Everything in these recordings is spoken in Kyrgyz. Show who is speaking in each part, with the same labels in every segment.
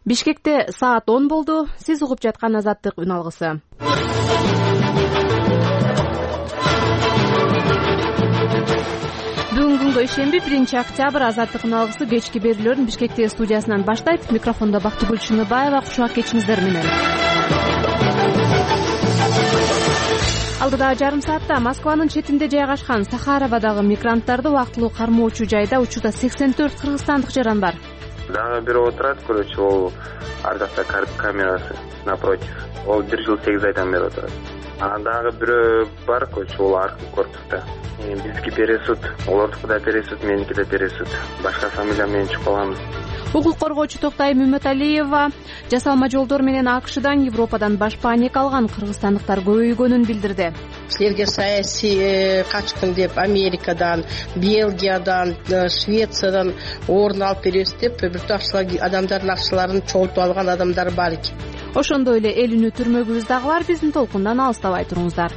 Speaker 1: Бишкекте саат 10 болду. Сиз угуп жаткан Азаттык үн алгысы. Бүгүн күнгө ишемби 1-октябрь Азаттык үн алгысы кечки берүүлөрүн Бишкектеги студиясынан баштайт. Микрофондо Бактыгүл Чыныбаева. Кушак кечиңиздер менен. Алдыда жарым саатта Москванын четинде жайгашкан Сахаровадагы мигранттарды убактылуу кармоочу жайда учурда 84 кыргызстандык жаран бар.
Speaker 2: Дагы бирөө отурат, короче, ол ар жакта камерасы напротив. Ол 1 жыл 8 айдан бери отурат. Дагы бирөө бар, короче, ол аркы корпуста. Бизги пересуд, олордуку да пересуд, меники да пересуд. Башка фамилия менен чыгып калганбыз.
Speaker 1: Укук коргоочу Токтай Мөмөталиева жасалма жолдор менен АКШдан, Европадан баш паника алган кыргызстандыктар көбөйгөнүн билдирди.
Speaker 3: Силерге саясий качкын деп Америкадан, Бельгиядан, Швециядан орун алып беребиз деп бир адамдардын акчаларын чогултуп алган адамдар бар экен.
Speaker 1: Ошондой эле эл үнү түрмөгүбүздагылар биздин толкундан алыстабай туруңуздар.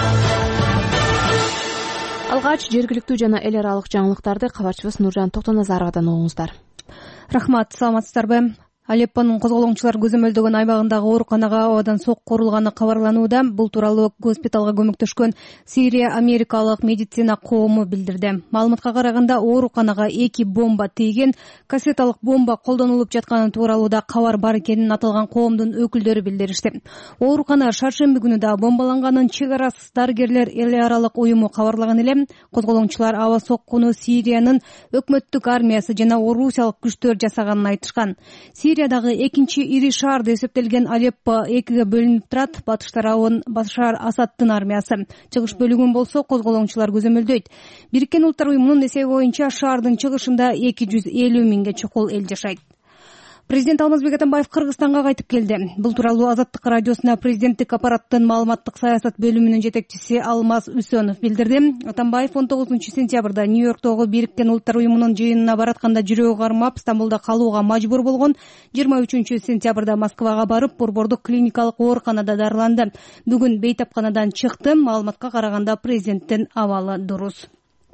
Speaker 1: Алгач жергиликтүү жана эл аралык жаңылыктарды кабарчыбыз Нуржан Токтоназаровадан угуңуздар.
Speaker 4: Рахмат, саламатсыздарбы? Алеппонун козголоңчулар көзөмөлдөгөн айбагындагы ооруканага абадан сокку урулганы кабарланууда. Бул тууралуу госпиталга көмөктөшкөн Сирия америкалык медицина коому билдирди. Маалыматка караганда ооруканага 2 бомба тийген, кассеталык бомба колдонулуп жатканы тууралууда кабар бар экенин аталган коомдун өкүлдөрү билдиришти. Оорукана шаршемби күнү да бомбаланганын Чек арасыз дарыгерлер эл аралык уюму кабарлаган эле. Козголоңчулар аба соккуну Сириянын өкмөттүк армиясы жана орусиялык күчтөр жасаганын айтышкан. Сириядагы экинчи ири шаар деп эсептелген Алеппо 2ге бөлүнүп турат. Батыш тарабын Башар Асаддын армиясы, чыгыш бөлүгүн болсо козголоңчулар көзөмөлдөйт. Бириккен Улуттар уюмунун эсеби боюнча шаардын чыгышында 250 миңге чукул эл жашайт. Президент Алмазбек Атамбаев Кыргызстанга кайтып келди. Бул тууралуу Азаттык радиосуна президенттик аппараттын маалыматтык саясат бөлүмүнүн жетекчиси Алмаз Үсөнов билдирди. Атамбаев 19-сентябрда Нью-Йорктогу Бириккен Улуттар уюмунун жыйынына баратканда жүрөгү кармап, Стамбулда калууга мажбур болгон. 23-сентябрда Москвага барып, борбордук клиникалык ооруканада дарыланды. Бүгүн бейтапканадан чыкты. Маалыматка караганда президенттин абалы дурус.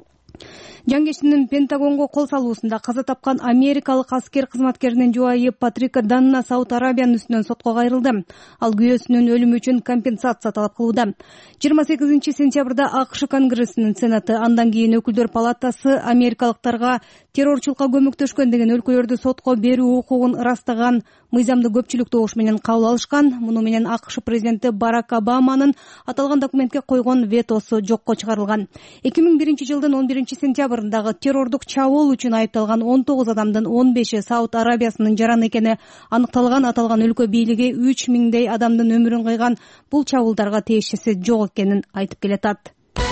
Speaker 4: Жаңгештинин Пентагонго кол салуусунда каза тапкан америкалык аскер кызматкеринин жубайы Патрика Данна Сауд Арабиянын үстүнөн сотко кайрылды. Ал күйөөсүнүн өлүмү үчүн компенсация талап кылууда. 28-сентябрда АКШ Конгрессинин Сенаты, андан кийин Өкүлдөр палатасы америкалыктарга террорчулукка көмөктөшкөн деген өлкөлөрдү сотко берүү укугун ырастаган мыйзамды көпчүлүк добуш менен кабыл алышкан. Муну менен АКШ президенти Барак Обаманын аталган документке койгон ветосу жокко чыгарылган. 2001-жылдын 11-сентябрындагы террордук чабуул үчүн айыпталган 19 адамдын 15-и Сауд Арабиясынын жараны экени аныкталган. Аталган өлкө бийлиги 3 миңдей адамдын өмүрүн кыйган бул чабуулдарга тиешеси жок экенин айтып келатат.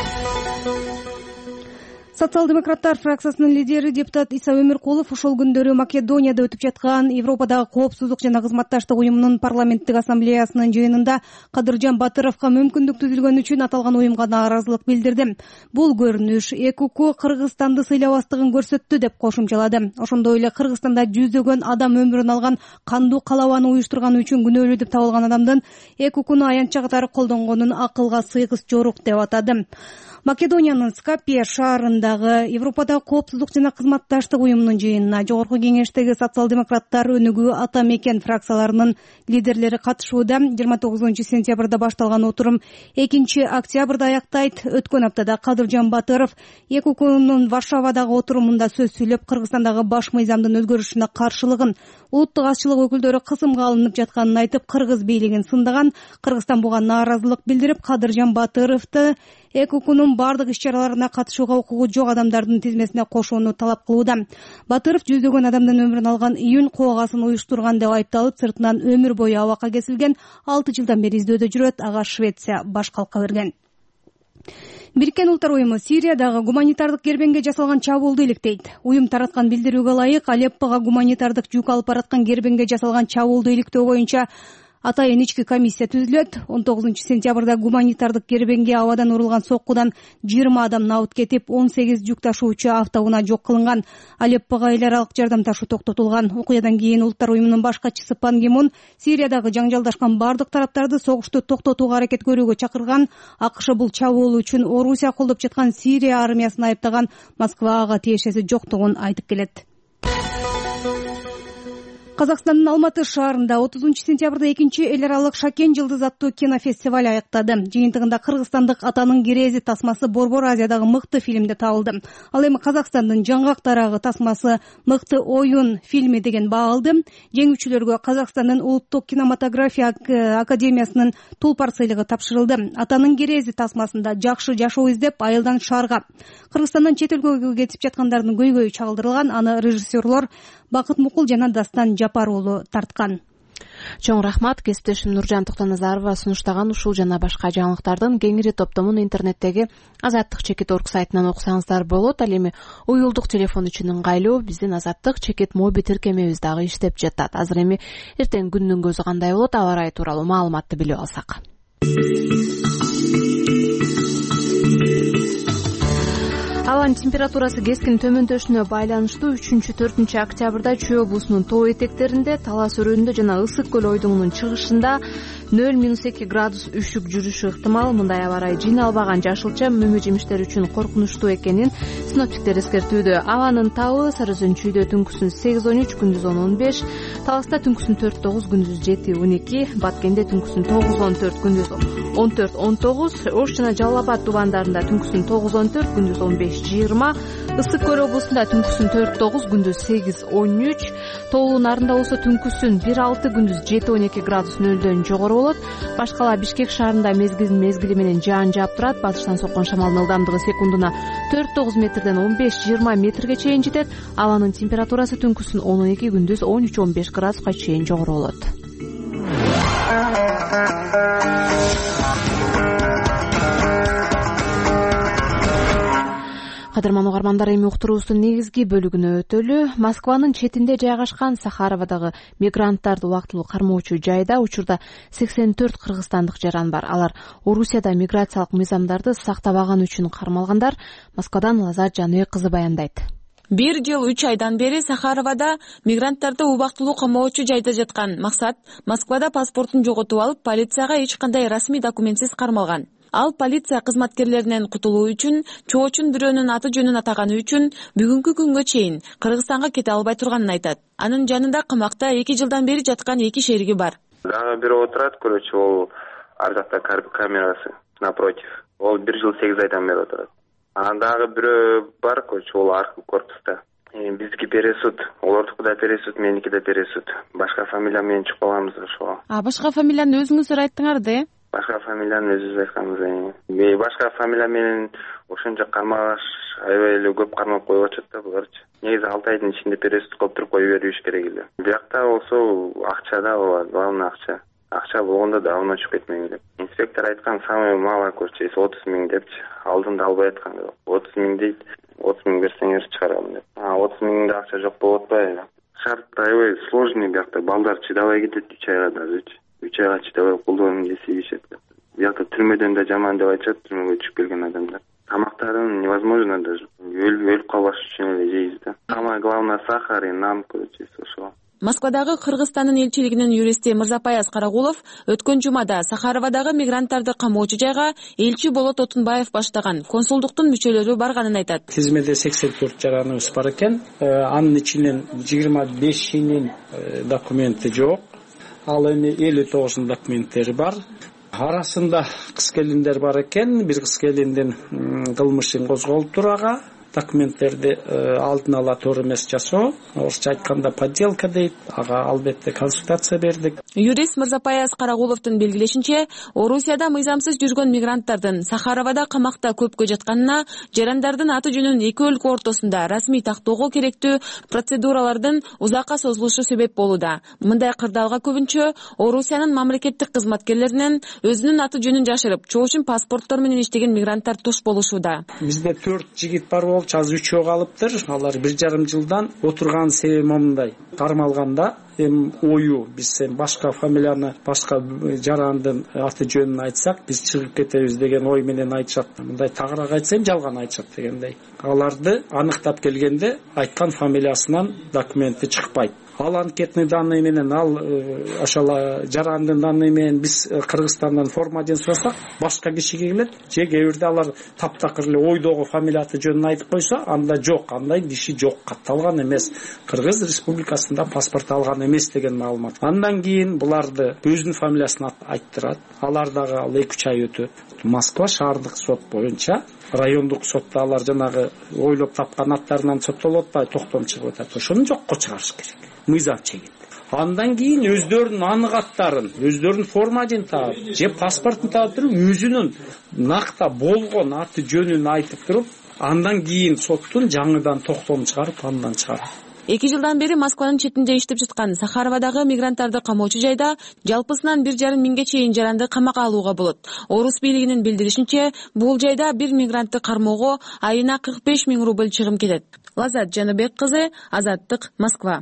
Speaker 4: Социал-демократтар фракциясынын лидери депутат Иса Өмүркулов ошол күндөрү Македонияда өтүп жаткан Европадагы коопсуздук жана кызматташтык уюмунун парламенттик ассамблеясынын жыйынында Кадыржан Батыровго мүмкүндүк түзүлгөн үчүн аталган уюмга нааразылык билдирди. Бул көрүнүш ЭКУК Кыргызстанды сыйлабастыгын көрсөттү деп кошумчалады. Ошондой эле Кыргызстанда жүздөгөн адам өмүрүн алган кандуу калабаны уюштурган үчүн күнөөлүү деп табылган адамдын ЭКУКну аянтча катары колдонгонун акылга сыйгыс жорук деп атады. Македониянын Скопье шаарындагы Европадагы коопсуздук жана кызматташтык уюмунун жыйынына жогорку кеңештеги социал-демократтар, Өнүгүү, Ата Мекен фракцияларынын лидерлери катышууда. 29-сентябрда башталган отурум 2-октябрда аяктайт. Өткөн аптада Кадыржан Батыров ЭКУКнун Варшавадагы отурумунда сөз сүйлөп, Кыргызстандагы баш мыйзамдын өзгөрүшүнө каршылыгын, улуттук азчылык өкүлдөрү кысымга алынып жатканын айтып, кыргыз бийлигин сындаган. Кыргызстан буга нааразылык билдирип, Кадыржан Батыровду ЭКУКнун бардык иш-чараларына катышууга укугу жок адамдардын тизмесине кошууну талап кылууда. Батыров жүздөгөн адамдын өмүрүн алган июнь коогасын уюштурган деп айыпталып, сыртынан өмүр бою абакка кесилген. 6 жылдан бери издөөдө жүрөт. Ага Швеция баш калка берген. Бириккен Улуттар уюму Сириядагы гуманитардык кербенге жасалган чабуулду иликтейт. Уюм тараткан билдирүүгө ылайык, Алеппого гуманитардык жүк алып бараткан кербенге жасалган чабуулду иликтөө боюнча атайын ички комиссия түзүлөт. 19-сентябрда гуманитардык кербенге абадан урулган соккудан 20 адам набыт кетип, 18 жүк ташуучу автоунаа жок кылынган. Алеппого эл аралык жардам ташуу токтотулган. Окуядан кийин Улуттар уюмунун баш катчысы Пан Ги Мун Сириядагы жаңжалдашкан бардык тараптарды согушту токтотууга аракет көрүүгө чакырган. АКШ бул чабуул үчүн Орусия колдоп жаткан Сирия армиясын айыптаган. Москва ага тиешеси жоктугун айтып келет. Казакстандын Алматы шаарында 30-сентябрда 2 эл аралык Шакен жылдыз аттуу кинофестиваль аяктады. Жыйынтыгында кыргызстандык Атанын керези тасмасы Борбор Азиядагы мыкты фильмде табылды. Ал эми Казакстандын Жаңгак дарагы тасмасы мыкты оюн фильми деген баа алды. Жеңүүчүлөргө Казакстандын улуттук кинематография академиясынын Тулпар сыйлыгы тапшырылды. Атанын керези тасмасында жакшы жашоо издеп айылдан шаарга, Кыргызстандан чет өлкөгө кетип жаткандардын көйгөйү чагылдырылган. Аны режиссерлор Бакыт Мукул жана Дастан Жапар уулу тарткан.
Speaker 1: Чоң рахмат. Кесиптешим Нуржан Токтоназарова сунуштаган ушул жана башка жаңылыктардын кеңири топтомун интернеттеги Азаттык-Чекит.org сайтынан окусаңыздар болот. Ал эми уюлдук телефон үчүн ыңгайлуу биздин Азаттык-Чекит моби тиркемебиз дагы иштеп жатат. Азыр эми эртең күндүн көзү кандай болот, аба ырайы тууралуу маалыматты билип алсак. Абанын температурасы кескин төмөндөшүнө байланыштуу 3-4 октябрда Чүй облусунун тоо этектеринде, Талас өрөөнүндө жана Ысык көл ойдуңунун чыгышында 0-2 градус үшүк жүрүшү ыктымал. Мындай аба ырайы жыйналбаган жашылча мөмө жемиштер үчүн коркунучтуу экенин синоптиктер эскертүүдө. Абанын табы Сары Өзөн Чүйдө түнкүсүн 8-13, күндүз 10-15, Таласта түнкүсүн 4-9, күндүз 7-12, Баткенде түнкүсүн 9-14, күндүз 14-19, Ош жана Жалал Абад тубандарында түнкүсүн 9-14, күндүз 15-20, Ысык көл облусунда түнкүсүн 4-9, күндүз 8-13, Тоолуу Нарында болсо түнкүсүн 1-6, күндүз 7-12 градус нөлдөн жогору болот. Башкала Бишкек шаарында мезгили менен жаан жаап турат. Батыштан соккон шамалдын ылдамдыгы секундуна 4-9 метрден 15-20 метрге чейин жетет. Абанын температурасы түнкүсүн 12, күндүз 13-15 градуска чейин жогору болот. Кадырман угармандар, эми уктуруубуздун негизги бөлүгүнө өтөлү. Москванын четинде жайгашкан Сахаровадагы мигранттарды убактылуу кармоочу жайда учурда 84 кыргызстандык жаран бар. Алар Орусияда миграциялык мыйзамдарды сактабаганы үчүн кармалгандар. Москвадан Лазат Жаныбек кызы баяндайт.
Speaker 5: 1 жыл 3 айдан бери Сахаровада мигранттарды убактылуу камоочу жайда жаткан максат Москвада паспортун жоготуп алып, полицияга эч кандай расмий документсиз кармалган. Ал полиция кызматкерлеринен кутулуу үчүн, чоочун бирөөнүн аты жөнүн атаганы үчүн бүгүнкү күнгө чейин Кыргызстанга кете албай турганын айтат. Анын жанында камакта 2 жылдан бери жаткан 2 шериги бар.
Speaker 2: Дагы бирөө отурат, короче, ол ар жакта камерасы напротив. Ол 1 жыл 8 айдан бери отурат. Анан дагы бирөө бар, короче, ол аркы корпуста. Биздики пересуд, олордуку да пересуд, меники да пересуд. Башка фамилия менен чыгып калганбыз ошого.
Speaker 5: Башка фамилияны өзүңүздөр айттыңар да?
Speaker 2: Башка фамилияны өзүбүз айтканбыз. Башка фамилия менен ошончо кармагаш аябай эле көп кармап коюп атышат да буларчы. Негизи 6 айдын ичинде пересуд кылып туруп кое бериш керек эле. Биякта болсо акча да болот, главный акча. Акча болгондо давно чыгып кетмең деп. Инспектор айткан самый мало, короче, 30 000 депчи. Алдында албай аткан. 30 000 дейт. 30 000 берсеңер чыгарам деп. 30 000 да акча жок болуп атпайбы? Шарт аябай сложный биякта. Балдар чыдабай кетет 3 айга дагычы. 3 айга чыдабай колдон кесишет. Биякта түрмөдөн да жаман деп айтышат, түрмөгө түшүп келген адамдар. Тамактарын невозможно даже. Өлүп калбаш үчүн эле жейбиз да. Самое главное сахар и нан, короче, ошо.
Speaker 5: Москвадагы Кыргызстандын элчилигинин юристи Мырзапаяз Карагулов өткөн жумада Сахаровадагы мигранттарды камоочу жайга элчи Болот Отунбаев баштаган консулдуктун мүчөлөрү барганын айтат.
Speaker 6: Тизмеде 84 жараныбыз бар экен. Анын ичинен 25-инин документи жок. Ал эми 59 документтери бар. Арасында кыз келиндер бар экен. Бир кыз келиндин кылмышын козголуп турага. Документтерди алдын ала туура эмес жасоо, орусча айтканда подделка дейт. Ага албетте консультация бердик.
Speaker 5: Юрист Мырзапаяз Карагуловдун белгилешинче, Орусияда мыйзамсыз жүргөн мигранттардын Сахаровада камакта көпкө жатканына, жарандардын аты жөнүн эки өлкө ортосунда расмий тактоого керектүү процедуралардын узакка созулушу себеп болууда. Мындай кырдаалга көбүнчө Орусиянын мамлекеттик кызматкерлеринен өзүнүн аты жөнүн жашырып, чоочун паспорттор менен иштеген мигранттар туш болушууда.
Speaker 6: Бизде 4 жигит бар болчу, азыр 3 калыптыр. Алар 1,5 жылдан отурган себеби момундай. Кармалганда ою биз башка фамилияны, башка жарандын аты жөнүн айтсак, биз чыгып кетебиз деген ой менен айтышат. Мындай тагыраак айтсам жалган айтышат дегендей. Аларды аныктап келгенде айткан фамилиясынан документи чыкпайт. ал анкетный данные менен, ал ошол жарандын данные менен биз Кыргызстандан форма сурасак башка кишиге келет, же кээ бирде алар таптакыр эле ойдогу фамилия аты жөнүн айтып койсо, анда жок, андай киши жок, катталган эмес, Кыргыз Республикасында паспорт алган эмес деген маалымат. Андан кийин буларды өзүнүн фамилиясын айттырат. Алар дагы 2-3 ай өтөт. Москва шаардык сот боюнча, райондук сотто алар жанагы ойлоп тапкан аттарынан соттолуп атпайбы, токтом чыгып атат. Ошону жокко чыгарыш керек. Мыйзам чегит. Андан кийин өздөрүнүн анык аттарын, өздөрүнүн форма таап, же паспортун таап туруп, өзүнүн накта болгон аты жөнүн айтып туруп, андан кийин соттун жаңыдан токтом чыгарып, андан чыгарат.
Speaker 5: 2 жылдан бери Москванын четинде иштеп жаткан Сахаровадагы мигранттарды камоочу жайда жалпысынан 1,5 миңге чейин жаранды камакка алууга болот. Орус бийлигинин билдиришинче, бул жайда бир мигрантты кармоого айына 45 миң рубль чыгым кетет. Лазат Жаныбек кызы, Азаттык, Москва.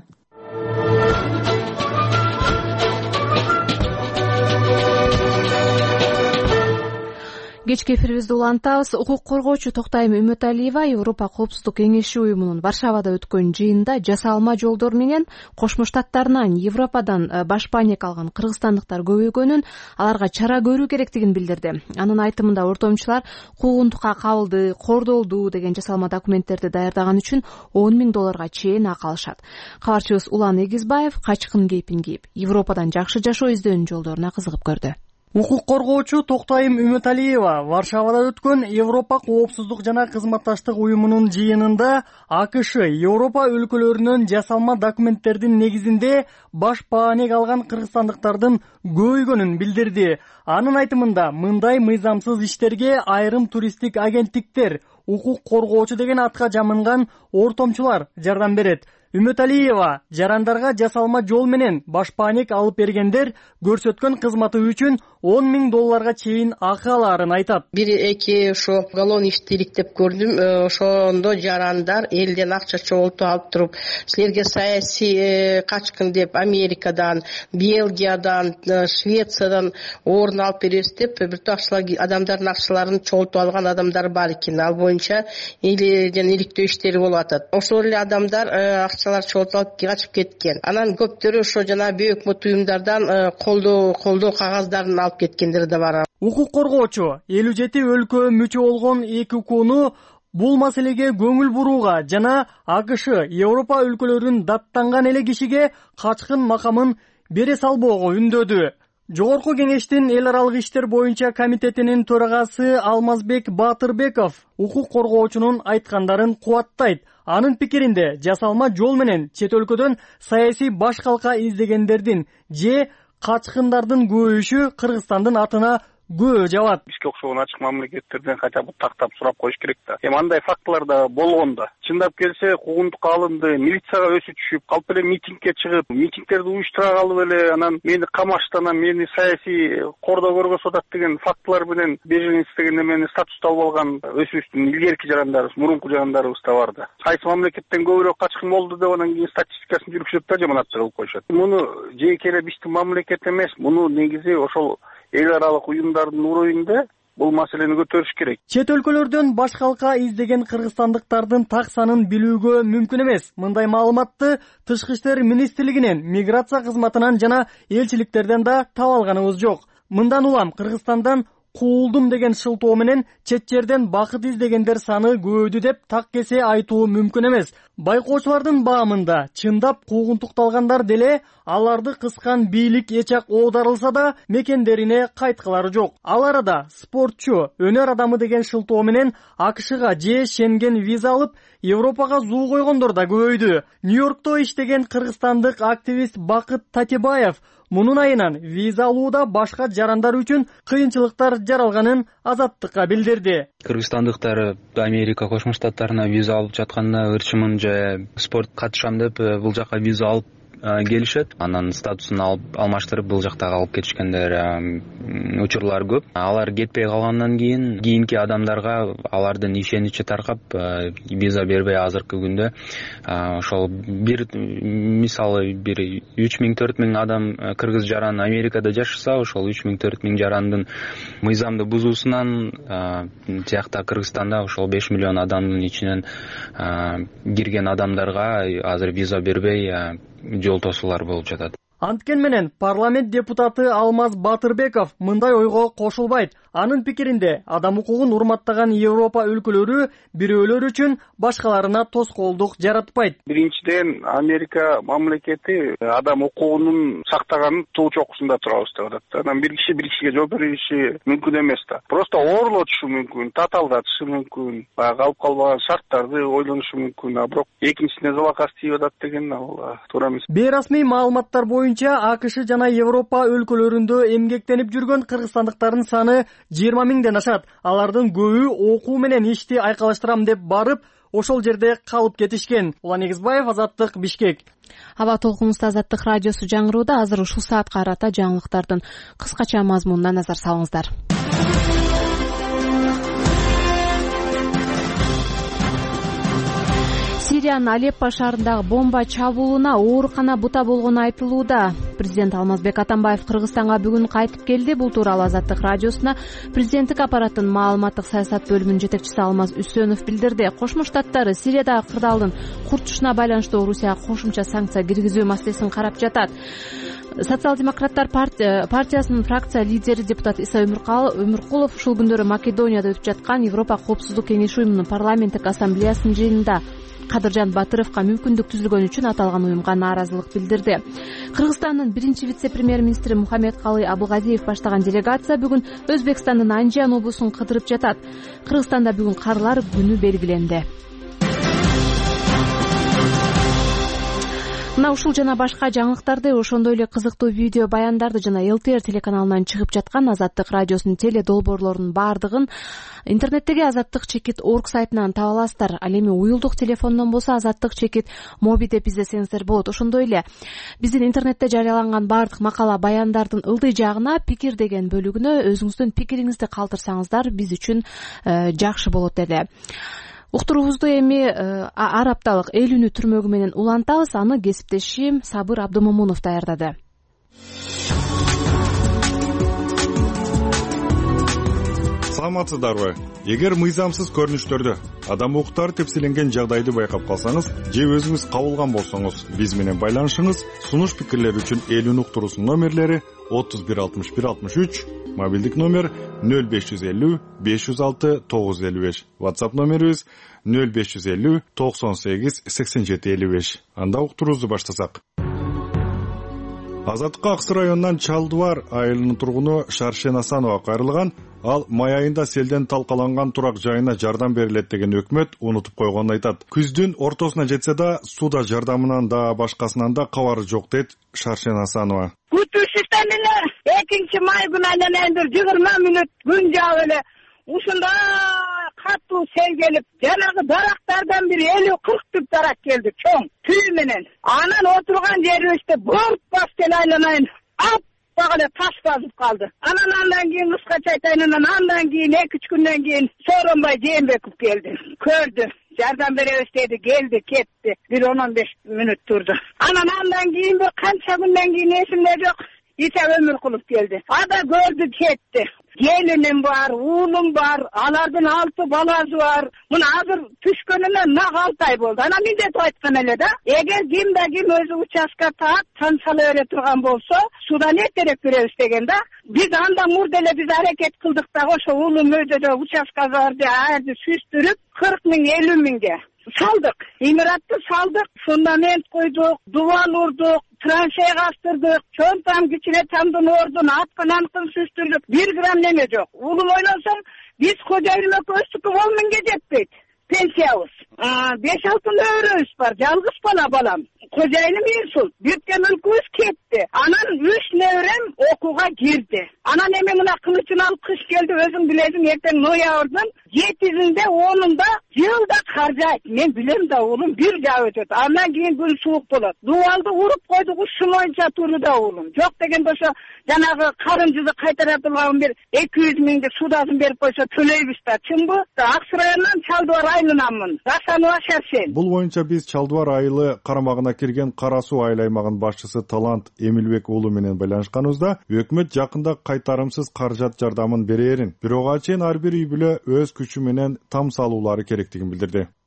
Speaker 1: Кечки эфирибизди улантабыз. Укук коргоочу Токтайым Үмөталиева Европа коопсуздук кеңеши уюмунун Варшавада өткөн жыйынында жасалма жолдор менен Кошмо Штаттарынан, Европадан баш паник алган кыргызстандыктар көбөйгөнүн, аларга чара көрүү керектигин билдирди. Анын айтымында ортомчулар куугунтукка кабылды, кордолду деген жасалма документтерди даярдаган үчүн $10,000 чейин акы алышат. Кабарчыбыз Улан Эгизбаев качкын кейпин кийип, Европадан жакшы жашоо издөөнүн жолдоруна кызыгып көрдү.
Speaker 7: Укук коргоочу Токтайым Үмөталиева Варшавада өткөн Европа коопсуздук жана кызматташтык уюмунун жыйынында АКШ Европа өлкөлөрүнөн жасалма документтердин негизинде баш паанек алган кыргызстандыктардын көбөйгөнүн билдирди. Анын айтымында мындай мыйзамсыз иштерге айрым туристтик агенттиктер, укук коргоочу деген атка жамынган ортомчулар жардам берет. Үмөталиева жарандарга жасалма жол менен баш паанек алып бергендер көрсөткөн кызматы үчүн $10,000 чейин акы аларын айтат.
Speaker 3: 1-2 ошо уголовный ишти иликтеп көрдүм. Ошондо жарандар элден акча чогултуп алып туруп, силерге саясий качкын деп Америкадан, Белгиядан, Швециядан орун алып беребиз деп бир акчалар адамдардын акчаларын чогултуп алган адамдар бар экен. Ал боюнча элден иликтөө иштери болуп атат. Ошол эле адамдар акчалар чогултуп алып качып кеткен. Анан көптөрү ошо жана бөйөкмөт уюмдардан колдоо кагаздарын алып кеткендер да бар.
Speaker 7: Укук коргоочу 57 өлкө мүчө болгон ЭККУну бул маселеге көңүл бурууга жана АКШ Европа өлкөлөрүн даттанган эле кишиге качкын макамын бере салбоого үндөдү. Жогорку кеңештин эл аралык иштер боюнча комитетинин төрагасы Алмазбек Батырбеков укук коргоочунун айткандарын кубаттайт. Анын пикиринде жасалма жол менен чет өлкөдөн саясий баш калка издегендердин же качкындардын көбөйүшү Кыргызстандын атына көбө жабат.
Speaker 8: Бизге окшогон ачык мамлекеттерден хотя бы тактап сурап коюш керек да. Андай фактылар да болгондо. Чындап келсе, куугунтукка алынды, милицияга өсү түшүп, калп эле митингке чыгып, митингтерди уюштура калып эле, анан мени камаштан, мени саясий кордоо көргөзүп атат деген фактылар менен беженец деген эмени статусту алып алган өсүбүздүн илгерки жарандарыбыз, мурунку жарандарыбыз да бар да. Кайсы мамлекеттен көбүрөөк качкын болду деп анан кийин статистикасын жүргүзүп да жаманатчы кылып коюшат. Муну жеке эле биздин мамлекет эмес, муну негизи ошол эл аралык уюмдардын уровенде бул маселени көтөрүш керек.
Speaker 7: Чет өлкөлөрдөн баш калка издеген кыргызстандыктардын так санын билүүгө мүмкүн эмес. Мындай маалыматты Тышкы иштер министрлигинен, миграция кызматынан жана элчиликтерден да таба алганыбыз жок. Мындан улам Кыргызстандан куулдум деген шылтоо менен чет жерден бакыт издегендер саны көбөйдү деп так кесе айтуу мүмкүн эмес. Байкоочулардын баамында чындап куугунтукталгандар деле аларды кыскан бийлик эчак оодарылса да мекендерине кайткылары жок. Ал арада спортчу, өнөр адамы деген шылтоо менен АКШга же Шенген виза алып Европага зуу койгондор да көбөйдү. Нью-Йоркто иштеген кыргызстандык активист Бакыт Татибаев мунун айынан виза алууда башка жарандар үчүн кыйынчылыктар жаралганын Азаттыкка билдирди.
Speaker 9: Кыргызстандыктар Америка Кошмо Штаттарына виза алып жатканда ырчымын же спорт катышам деп бул жака виза алып келишет. Анан статусун алмаштырып бул жакта калып кетишкендер учурлар көп. Алар кетпей калгандан кийинки адамдарга алардын ишеничи таркап виза бербей азыркы күндө ошол бир мисалы 3,000-4,000 адам кыргыз жаран Америкада жашаса, ошол 3,000-4,000 жарандын мыйзамды бузуусунан тиякта Кыргызстанда ошол 5 миллион адамдын ичинен кирген адамдарга азыр виза бербей жол тосуулар болуп жатат.
Speaker 7: Анткен менен парламент депутаты Алмаз Батырбеков мындай ойго кошулбайт. Анын пикиринде адам укугун урматтаган Европа өлкөлөрү бирөөлөр үчүн башкаларына тоскоолдук жаратпайт.
Speaker 8: Биринчиден, Америка мамлекети адам укугунун сактаганын туу чокусунда турабыз деп атат. Анан бир кишиге жооп бериши мүмкүн эмес да. Просто оорлотушу мүмкүн, таталдатышы мүмкүн, калып калбаган шарттарды ойлонушу мүмкүн. А бирок экинчисине залакасы тийип атат деген ал туура эмес.
Speaker 7: Бейрасмий маалыматтар боюнча АКШ жана Европа өлкөлөрүндө эмгектенип жүргөн кыргызстандыктардын саны 20 миңден ашат. Алардын көбү окуу менен ишти айкалыштырам деп барып, ошол жерде калып кетишкен. Улан Эгизбаев, Азаттык, Бишкек.
Speaker 1: Аба толкунубузда Азаттык радиосу жаңырууда. Азыр ушул саатка карата жаңылыктардын кыскача мазмунуна назар салыңыздар. Сириянын Алеппо шаарындагы бомба чабуулуна оорукана бута болгону айтылууда. Президент Алмазбек Атамбаев Кыргызстанга бүгүн кайтып келди. Бул тууралуу Азаттык радиосуна президенттик аппараттын маалыматтык саясат бөлүмүнүн жетекчиси Алмаз Үсөнов билдирди. Кошмо Штаттары Сириядагы кырдаалдын куртушуна байланыштуу Орусияга кошумча санкция киргизүү маселесин карап жатат. Социал-демократтар партиясынын фракция лидери депутат Иса Өмүркулов ушул күндөрү Македонияда өтүп жаткан Европа коопсуздук кеңеши уюмунун парламенттик ассамблеясынын жыйынында Кадыржан Батыровго мүмкүндүк түзүлгөнү үчүн аталган уюмга нааразылык билдирди. Кыргызстандын биринчи вице-премьер-министри Мухаммедкалый Абылгазиев баштаган делегация бүгүн Өзбекстандын Анжан облусун кыдырып жатат. Кыргызстанда бүгүн карлар күнү белгиленди. Мына ушул жана башка жаңылыктарды, ошондой эле кызыктуу видео баяндарды жана ЛТР телеканалынан чыгып жаткан Азаттык радиосунун теле долбоорлорунун баардыгын интернеттеги azattik.org сайтынан таба аласыздар. Ал эми уюлдук телефондон болсо Azattik моби деп издесеңиздер болот. Ошондой эле биздин интернетте жарыяланган баардык макала баяндардын ылдый жагына пикир деген бөлүгүнө өзүңүздүн пикириңизди калтырсаңыздар биз үчүн жакшы болот эле. Уктуруубузду эми ар апталык эл үнү түрмөгү менен улантабыз. Аны кесиптешим Сабыр Абдымомунов даярдады.
Speaker 10: Саламатсыздарбы? Эгер мыйзамсыз көрүнүштөрдө адам укуктары тепселенген жагдайды байкап калсаңыз же өзүңүз кабылган болсоңуз, биз менен байланышыңыз. Сунуш пикирлер үчүн эл үн уктуруусунун номерлери 31 мобилдик номер 0550 506 955, WhatsApp номерибиз 0550 98 87 55. Анда уктуруубузду баштасак. Азаттыкка Аксы районунан Чалдыбар айылынын тургуну Шаршен Асанова кайрылган. Ал май айында селден талкаланган турак жайына жардам берилет деген өкмөт унутуп койгонун айтат. Күздүн ортосуна жетсе да, суда жардамынан да башкасынан да кабары жок дейт Шаршен Асанова.
Speaker 11: Күтүү системине 2 май күнү айнелен 20 мүнөт күн жаап эле ушунда катуу сел келип, жанагы дарактардан бир 50-40 түп дарак келди, чоң түй менен. Анан отурган жерибизде борт басып айланайын багыле таш басып калды. Андан кийин кыскача айтайын, андан кийин 2-3 күндөн кийин Сооронбай Жээнбеков келди. Көрдү, жардам беребиз деди, келди, кетти. Бир 10-15 мүнөт турду. Андан кийин бир канча күндөн кийин эсимде жок, Иса Өмүркулов келди. Ада көрдү, кетти. Келиним бар, уулум бар, алардын 6 баласы бар. Мына азыр түшкөнүнө нак 6 ай болду. Анан миндет айткан эле да, эгер кимде ким өзү участка таап, тансала бере турган болсо, судан эртерээк беребиз деген да. Биз анда мурда эле биз аракет кылдык да, ошо уулум өйдө участкаларды арды сүстүрүп 40 миң 50 миңге салдык. Имаратты салдык, фундамент койдук, дубал урдук, траншея кастырдык, чоң там кичине тамдын ордун аткан сүстүрдүк. 1 грамм неме жок. Уулум ойлонсом, биз кожайыным экөөбүздүкү 10 миңге жетпейт. Пенсиябыз. 5-6 нөөрөбүз бар, жалгыз балам. Кожайыным инсульт, бүткөн өлкөбүз кетти. Анан 3 нөөрөм окууга кирди. Анан эми мына кылычын алып кыш келди, өзүң билесиң, эртең ноябрдын 7-синде 10-унда жылда кар жаайт. Мен билем да, уулум бир жаап өтөт. Андан кийин күн суук болот. Дубалды уруп койдук, ушун боюнча туруда уулум. Жок дегенде ошо жанагы карынжызы кайтара турган бир 200 миңди судасын берип койсо төлөйбүз да. Чынбы? Аксы районунан Чалдыбар айылынанмын. Асанова Шаршен.
Speaker 10: Бул боюнча биз Чалдыбар айылы карамагына кирген Кара Суу айыл аймагынын башчысы Талант Эмилбек уулу менен байланышканыбызда, өкмөт жакында кайтарымсыз каражат жардамын берерин, бирок чейин ар бир үй бүлө өз күчү менен там салуулары керектигин билдирди.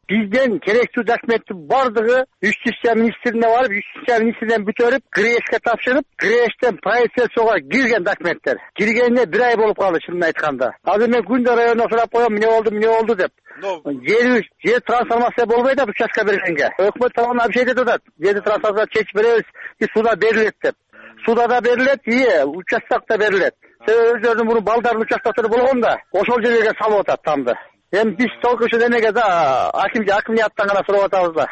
Speaker 8: Бизден керектүү документтин бардыгы Юстиция министрине барып, Юстиция министринен бүтөрүп, ГРЭСке тапшырып, ГРЭСтен правительствого кирген документтер. Киргенине 1 ай болуп калды, чынын айтканда. Азыр мен күндө районуна сурап коем, эмне болду деп. Жер трансформация болбойт деп участка бергенге. Өкмөт тарабынан обещать этип атат. Жерди трансформация чечип беребиз, суда берилет деп. Суда да берилет, участок да берилет. Өздөрүнүн муну балдардын участоктору болгон да, ошол жерге салып атат тамды. Эми биз толкушу эмеге да акимияттан гана сурап атабыз да.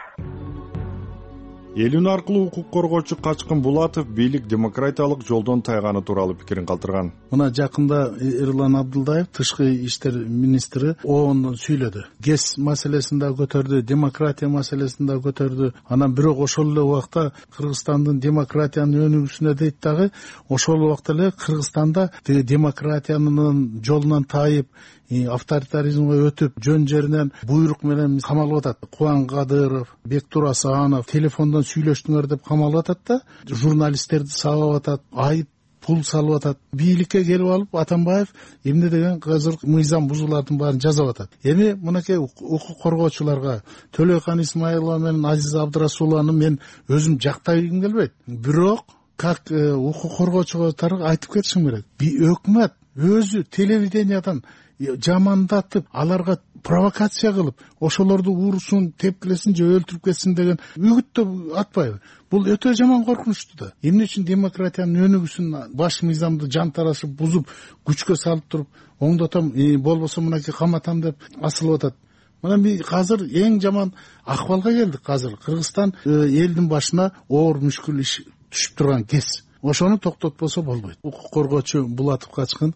Speaker 10: Эл үн аркылуу укук коргоочу Качкын Булатов бийлик демократиялык жолдон тайганы тууралуу пикирин калтырган.
Speaker 12: Мына жакында Эрлан Абдылдаев, тышкы иштер министри, ондон сүйлөдү. ГЭС маселесин да көтөрдү, демократия маселесин да көтөрдү. Анан бирок ошол эле убакта Кыргызстандын демократиянын өнүгүүсүнө дейт дагы, ошол убакта эле Кыргызстанда демократиянын жолунан тайып, авторитаризмге өтүп, жөн жеринен буйрук менен камалып атат. Кубан Кадыров, Бектур Асанов телефондон сүйлөштүңөр деп камалып атат да, журналисттерди сабап атат, айып пул салып атат. Бийликке келип алып Атамбаев эмне деген азыр мыйзам бузуулардын баарын жазып атат. Эми мынакей укук коргоочуларга Төлөйкан Исмаилова менен Азиз Абдрасуловну мен өзүм жактайгым келбейт. Бирок как укук коргоочуга айтып кетишим керек. Өкмөт өзү телевидениядан жамандатып, аларга провокация кылып, ошолорду урусун, тепкилесин же өлтүрүп кетсин деген үгүттө атпайбы? Бул өтө жаман коркунучтуу да. Эмне үчүн демократиянын өнүгүүсүн баш мыйзамды жантарашып бузуп, күчкө салып туруп, оңдотом, болбосо мынакей каматам деп асылып атат. Мына азыр эң жаман акыбалга келдик. Азыр Кыргызстан элдин башына оор мүшкүл иш түшүп турган кез. Ошону токтотпосо болбойт. Укук коргоочу Булатов Качкын.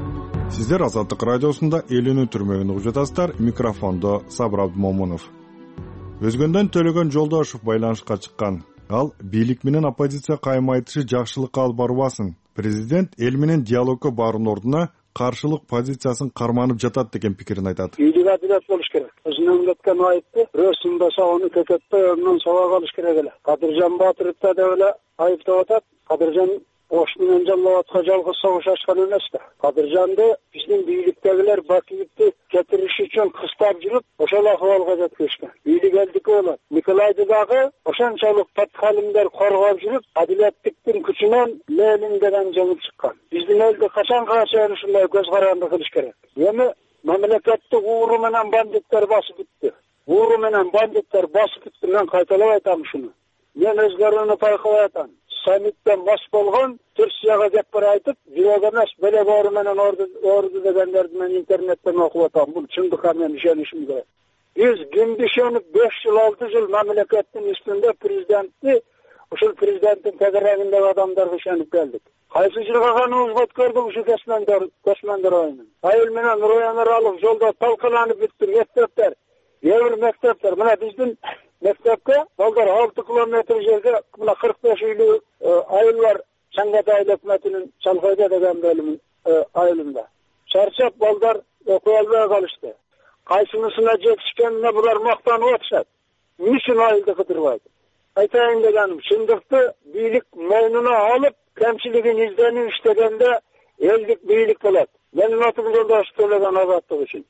Speaker 10: Сиздер Азаттык радиосунда эл үнү түрмөгүн угуп жатасыздар. Микрофондо Сабыр Абдмомунов. Өзгөндөн Төлөгөн Жолдошов байланышка чыккан. Ал бийлик менен оппозиция кайым айтышы жакшылыкка алып барбасын. Президент эл менен диалогко баруунун ордуна каршылык позициясын карманып жатат деген пикирин айтат.
Speaker 13: Бийлик адилет болуш керек. Өзүнөн кеткен айыпты бирөөсүн баса аны көкөтпөй önүнөн сабак алыш керек эле. Кадыржан Батыровду да эле айыптап атат. Кадыржан ош менен Жалал-Абадка жалгыз согуш ачкан эмес да. Кадыржанды биздин бийликтегилер Бакиевди кетириш үчүн кыстап жүрүп, ошол акыбалга жеткиришкен. Бийлик элдики болот. Николайды дагы ошончолук подхалимдер коргоп жүрүп, адилеттиктин күчүнөн Ленин деген жеңип чыккан. Биздин элди качанга чейин ушундай көз каранды кылыш керек. Эми мамлекетти ууру менен бандиттер басып бүттү. Ууру менен бандиттер басып бүттү. Мен кайталап айтам ушуну. Мен өзгөрүүнү байкабай атам. Самиттен баш болгон Түркияга кеп бара айтып, жүрөк эмес, белек оору менен орду дегендерди мен интернеттен окуп атам. Бул чындыкка мен ишенишим керек. Биз кимди ишенип 5 жыл 6 жыл мамлекеттин үстүндө президентти, ушул президенттин тегерегиндеги адамдарга ишенип келдик. Кайсы жыргаганыбызга өткөрдүк ушу көчмөндөр айынан. Айыл менен райондар алып жолдо талкаланып бүттү мектептер. Эвир мектептер. Мына биздин мектепке балдар 6 километр жерге мына 45 үйлүү айыл бар. Чаңгата айыл өкмөтүнүн Чалкайда деген бөлүмүн айылында. Чарчап балдар окуй албай калышты. Кайсынысына жетишкенине булар мактанып атышат. Эмне үчүн айылды кыдырбайт? Айтайын дегеним, чындыкты бийлик мойнуна алып, кемчилигин изденип иштегенде элдик бийлик болот. Менин атым Жолдош Төлөгөн Азаттык үчүн.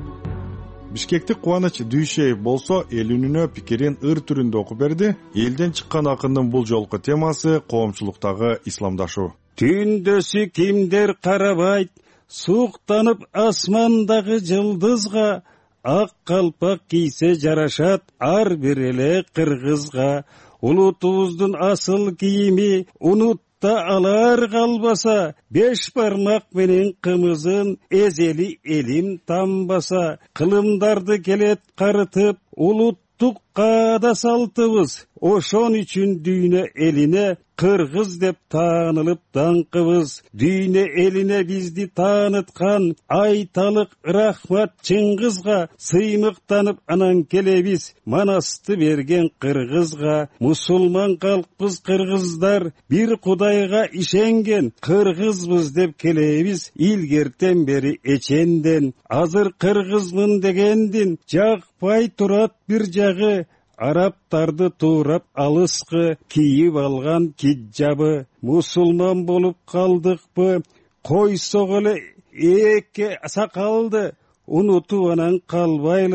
Speaker 10: Бишкектик Кубаныч Дүйшеев болсо эл үнүнө пикирин ыр түрүндө окуп берди. Элден чыккан акындын бул жолку темасы коомчулуктагы исламдашуу.
Speaker 14: Түндөсү кимдер карабайт, суктанып асмандагы жылдызга, ак калпак кийсе жарашат ар бир эле кыргызга. Улутубуздун асыл кийими унутта алар калбаса, 5 бармак менен кымызын эзели элим тамбаса, кылымдарды келет карытып, улуттукка да салтыбыз. Ошон үчүн дүйнө элине кыргыз деп таанылып даңкыбыз. Дүйнө элине бизди тааныткан айталык рахмат Чыңгызга, сыймыктанып анан келебиз манасты берген кыргызга. Мусулман калкпыз кыргыздар, бир кудайга ишенген кыргызбыз деп келебиз илгертен бери эченден. Азыр кыргызмын дегендин жакпай турат бир жагы, арабтарды туурап алыскы кийип алган киджабы. Мусулман болуп калдыкпы, койсок эле эки сакалды, унутуп анан калбайлы.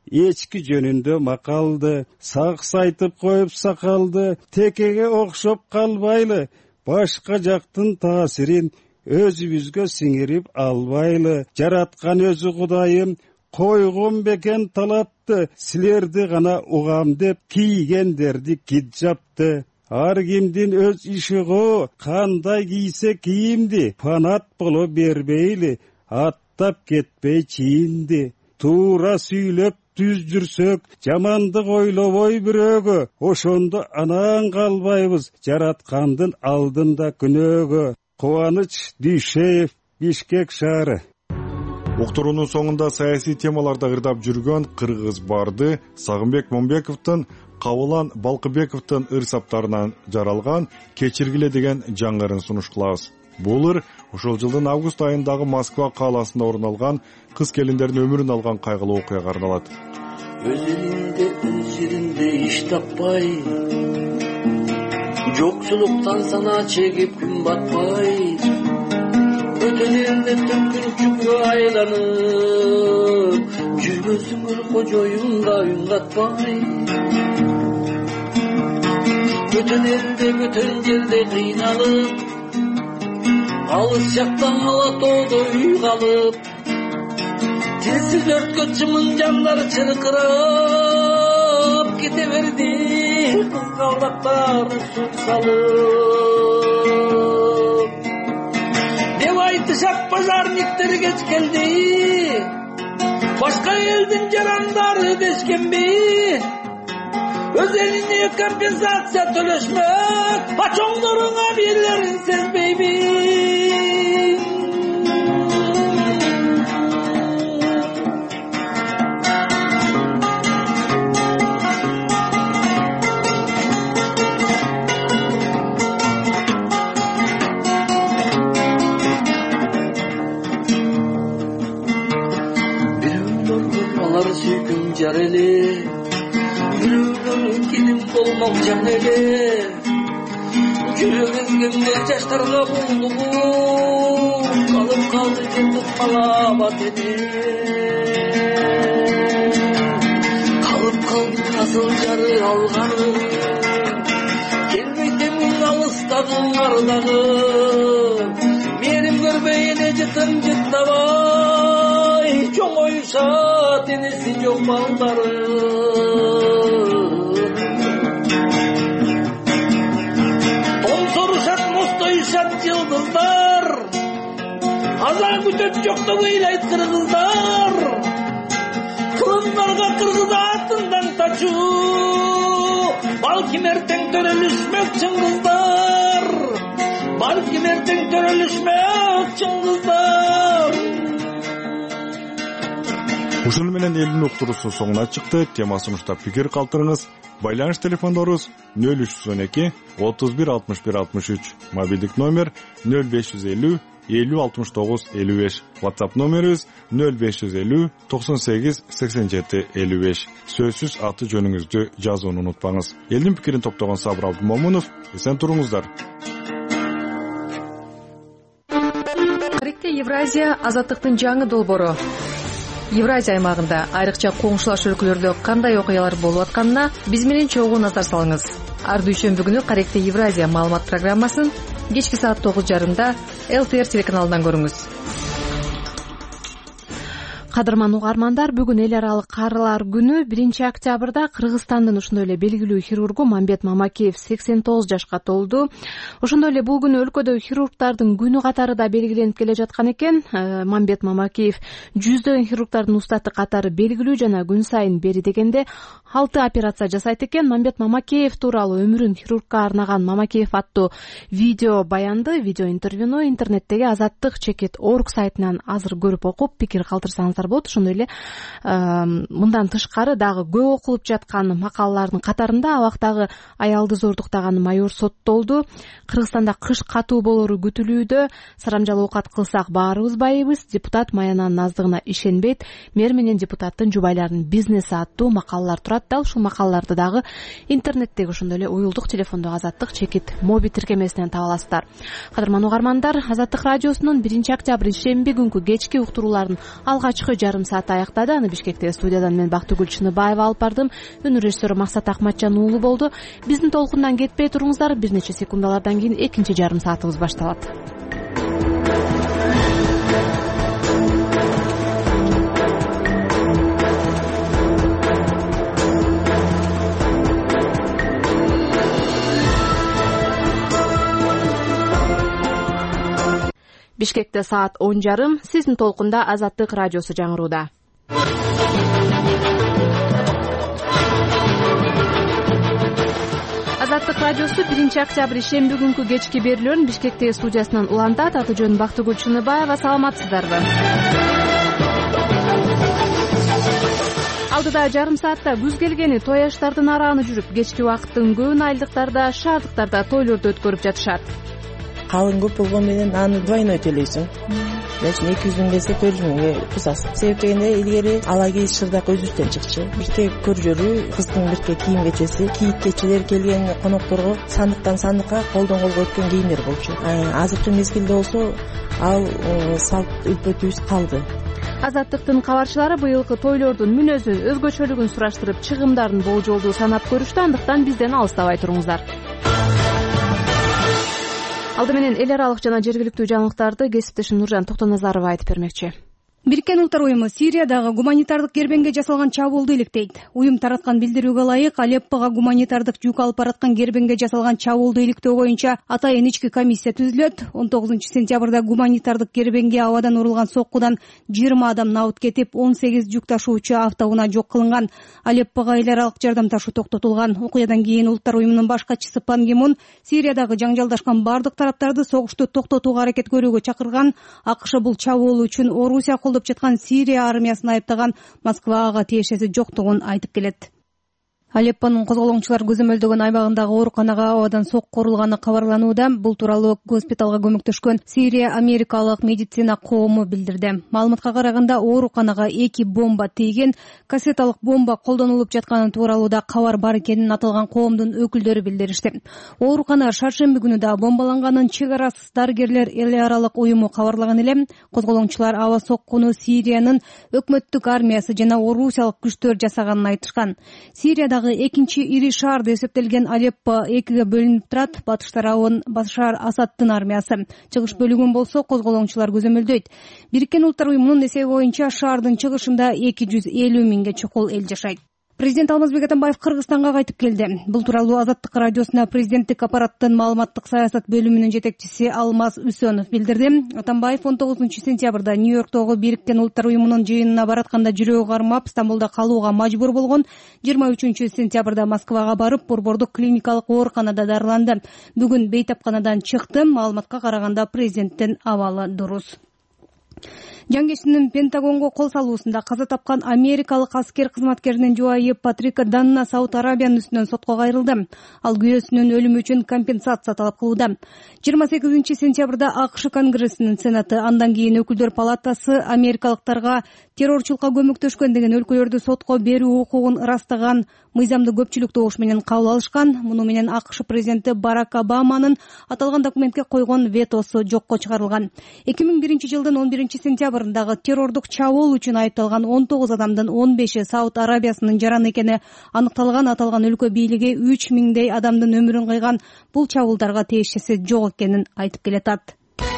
Speaker 14: эчки жөнүндө макалды, саксайтып коюп сакалды, текеге окшоп калбайлы, башка жактын таасирин өзүбүзгө сиңирип албайлы. Жараткан өзү Кудайым койгон бекен талапты, силерди гана угам деп кийгендерди киджапты. Ар кимдин өз иши го, кандай кийсе кийимди, панат боло бербейли, аттап кетпей чийинди. Туура сүйлөп түз жүрсөк, жамандык ойлобой бирөөгө, ошондо анан калбайбыз жараткандын алдында күнөөгө. Кубаныч Дүйшеев, Бишкек шаары.
Speaker 10: Уктуруунун соңунда саясий темаларда ырдап жүргөн кыргыз барды Сагынбек Момбековдун, Кабылан Балкыбековдун ыр-саптарынан жаралган «Кечиргиле» деген жаңырын сунуш кылабыз. Бул ыр ошол жылдын август айындагы Москва кааласында орун алган кыз келиндердин өмүрүн алган кайгылуу окуяга арналат.
Speaker 15: Өз элинде, өз жеринде иш таппай, жокчулуктан сана чегип күн батпай, өтөн элде төккүнчүккө айланып, жүргөзүңөр кожоюнда үн катпай. Өтөн элде, өтөн жерде кыйналып, алыс жактан ала тоодо үй калып, тилсиз өрткө чымын жандар чыркырап кете берди, кызгалдактар суу салып. Деп айтышат пожарниктер кеч келди, башка элдин жарандары дешкенби, өз элине компенсация төлөшмөк, ачоңдоруңа бирлерин сезбейби. Алар сүйкүм жар эле, бирөөлөрүн келин болмок жан эле, жүрөк эзгенде жаштарга булдугуп, калып калды жетип калабат эле. Калып калды асыл жары алганы, келбейт эмин алыстагы ардагы, мерим көрбөй эле жытын жыттабай, чоңоюшат энеси жок балдары. Томсорушат, мостоюшат жылдыздар, аза күтөп жоктоп ыйлайт кыргыздар. Кылымдарга кыргыз атындан тачуу, балким эртең төрөлүшмөк чыңгыздар, балким эртең төрөлүшмөк чыңгыздар.
Speaker 10: Ушуну менен элдин уктуруусу соңуна чыкты. Тема сунуштап пикир калтырыңыз. Байланыш телефондорубуз 0312 31 61 63, мобилдик номер 0550 50 69 55, WhatsApp номерибиз 0550 98 87 55. Сөзсүз аты жөнүңүздү жазууну унутпаңыз. Элдин пикирин топтогон Сабыр Абдумомунов, эсен туруңуздар.
Speaker 16: Каректе Евразия азаттыктын жаңы долбоору. Евразия аймагында айрыкча коңшулаш өлкөлөрдө кандай окуялар болуп атканына биз менен чогуу назар салыңыз. Ар дүйшөмбү күнү Каректе Евразия маалымат программасын кечки саат 9:30 ЛТР телеканалынан көрүңүз.
Speaker 1: Кадырман угармандар, бүгүн эл аралык карылар күнү. 1-октябрда Кыргызстандын ошондой эле белгилүү хирургу Мамбет Мамакеев 89 жашка толду. Ошондой эле бул күнү өлкөдө хирургдардын күнү катары да белгиленип келе жаткан экен. Мамбет Мамакеев жүздөгөн хирургдардын устаты катары белгилүү жана күн сайын бери дегенде 6 операция жасайт экен. Мамбет Мамакеев тууралуу өмүрүн хирургка арнаган Мамакеев аттуу видео баянды, видео интервьюну интернеттеги Азаттык /Орг сайтынан азыр көрүп окуп пикир калтырсаңыздар болот. Ошондой эле мындан тышкары дагы көп окулуп жаткан макалалардын катарында абактагы аялды зордуктаган майор соттолду. Кыргызстанда кыш катуу болору күтүлүүдө. Сарамжал оокат кылсак баарыбыз байыбыз. Депутат Маянанын наздыгына ишенбейт. Мэр менен депутаттын жубайларынын бизнеси аттуу макалалар турат. Дал ушул макалаларды дагы интернеттеги ошондой эле уюлдук телефондо Азаттык /Моби тиркемесинен таба аласыздар. Кадырман угармандар, Азаттык радиосунун 1-октябрь шемби күнкү кечки уктурууларын алгачкы жарым саатты аяктады. Аны Бишкектеги студиядан мен Бактыгүл Чыныбаева алып бардым. Өнөр режиссеру Максат Акматжан уулу болду. Биздин толкундан кетпей туруңуздар. Бир нече секундалардан кийин экинчи жарым саатыбыз башталат. Бишкекте саат 10:30. Сиздин толкунда Азаттык радиосу жаңырууда. Азаттык радиосу 1-октябрь шемби күнкү кечки берүүлөрүн Бишкектеги студиясынан улантат. Аты жөнүм Бактыгүл Чыныбаева. Саламатсыздарбы? Алдыда жарым саатта күз келгени, той аштардын арааны жүрүп, кечки убакыттын көбүн айылдыктарда, шаардыктарда тойлорду өткөрүп жатышат.
Speaker 17: Калың көп болгон менен аны двойной төлөйсүң. Значит, 200 миң келсе 400 миңге кусасың. Себеп дегенде илгери ала кийиз шырдак өзүбүздөн чыкчу. Бирке көржөрү, кыздын бирке кийим кечеси, кийик кечелер келген конокторго сандыктан сандыкка, колдон колго өткөн кийимдер болчу. Азыркы мезгилде болсо ал салт үлпөтүбүз калды.
Speaker 1: Азаттыктын кабарчылары быйылкы тойлордун мүнөзүн, өзгөчөлүгүн сураштырып, чыгымдарын болжолдуу санап көрүштү. Андыктан бизден алыстабай туруңуздар. Алды менен эл аралык жана жергиликтүү жаңылыктарды кесиптешим Нуржан Токтоназарова айтып бермекчи.
Speaker 4: Бириккен Улуттар уюму Сириядагы гуманитардык кербеңге жасалган чабуулду иликтейт. Уюм тараткан билдирүүгө ылайык, Алеппого гуманитардык жүк алып бараткан кербеңге жасалган чабуулду иликтөө боюнча атайын ички комиссия түзүлөт. 19-сентябрда гуманитардык кербеңге абадан урулган соккудан 20 адам набыт кетип, 18 жүк ташуучу автоунаа жок кылынган. Алеппого эл аралык жардам ташуу токтотулган. Окуядан кийин Улуттар уюмунун баш катчысы Пан Ги Мун Сириядагы жаңжалдашкан бардык тараптарды согушту токтотууга аракет көрүүгө чакырган. АКШ бул чабуул үчүн Орусия жаткан Сирия армиясын айыптаган, Москвага тиешеси жоктугун айтып келет. Алеппонун козголоңчулар көзөмөлдөгөн аймагындагы ооруканага абадан сокку урулганы кабарланууда. Бул тууралуу госпиталга көмөктөшкөн Сирия Америкалык медицина коому билдирди. Маалыматка караганда ооруканага 2 бомба тийген, кассеталык бомба колдонулуп жатканы тууралууда кабар бар экенин аталган коомдун өкүлдөрү билдиришти. Оорукана шаршемби күнү да бомбаланганын Чек арасыз дарыгерлер эл аралык уюму кабарлаган эле. Козголоңчулар аба соккуну Сириянын өкмөттүк армиясы жана орусиялык күчтөр жасаганын айтышкан. Сириядагы экинчи ири шаар деп эсептелген Алеппо экиге бөлүнүп турат. Батыш тарабын Башар Асаддын армиясы, чыгыш бөлүгүн болсо козголоңчулар көзөмөлдөйт. Бириккен Улуттар уюмунун эсеби боюнча шаардын чыгышында 250 миңге чукул эл жашайт. Президент Алмазбек Атамбаев Кыргызстанга кайтып келди. Бул тууралуу Азаттык радиосуна президенттик аппараттын маалыматтык саясат бөлүмүнүн жетекчиси Алмаз Үсөнов билдирди. Атамбаев 19-сентябрда Нью-Йорктогу Бириккен Улуттар уюмунун жыйынына баратканда жүрөгү кармап, Стамбулда калууга мажбур болгон. 23-сентябрда Москвага барып, борбордук клиникалык ооруканада дарыланды. Бүгүн бейтапканадан чыкты. Маалыматка караганда президенттин абалы дурус. Жаңгесинин Пентагонго кол салуусунда каза тапкан америкалык аскер кызматкеринин жубайы Патрика Данна Сауд Арабиянын үстүнөн сотко кайрылды. Ал күйөөсүнүн өлүмү үчүн компенсация талап кылууда. 28-сентябрда АКШ Конгрессинин Сенаты, андан кийин Өкүлдөр палатасы америкалыктарга террорчулукка көмөктөшкөн деген өлкөлөрдү сотко берүү укугун ырастаган мыйзамды көпчүлүк добуш менен кабыл алышкан. Муну менен АКШ президенти Барак Обаманын аталган документке койгон ветосу жокко чыгарылган. 2001-жылдын 11-сентябрындагы террордук чабуул үчүн айыпталган 19 адамдын 15-и Сауд Арабиясынын жараны экени аныкталган. Аталган өлкө бийлиги 3000дей адамдын өмүрүн кыйган бул чабуулдарга тиешеси жок экенин айтып келатат.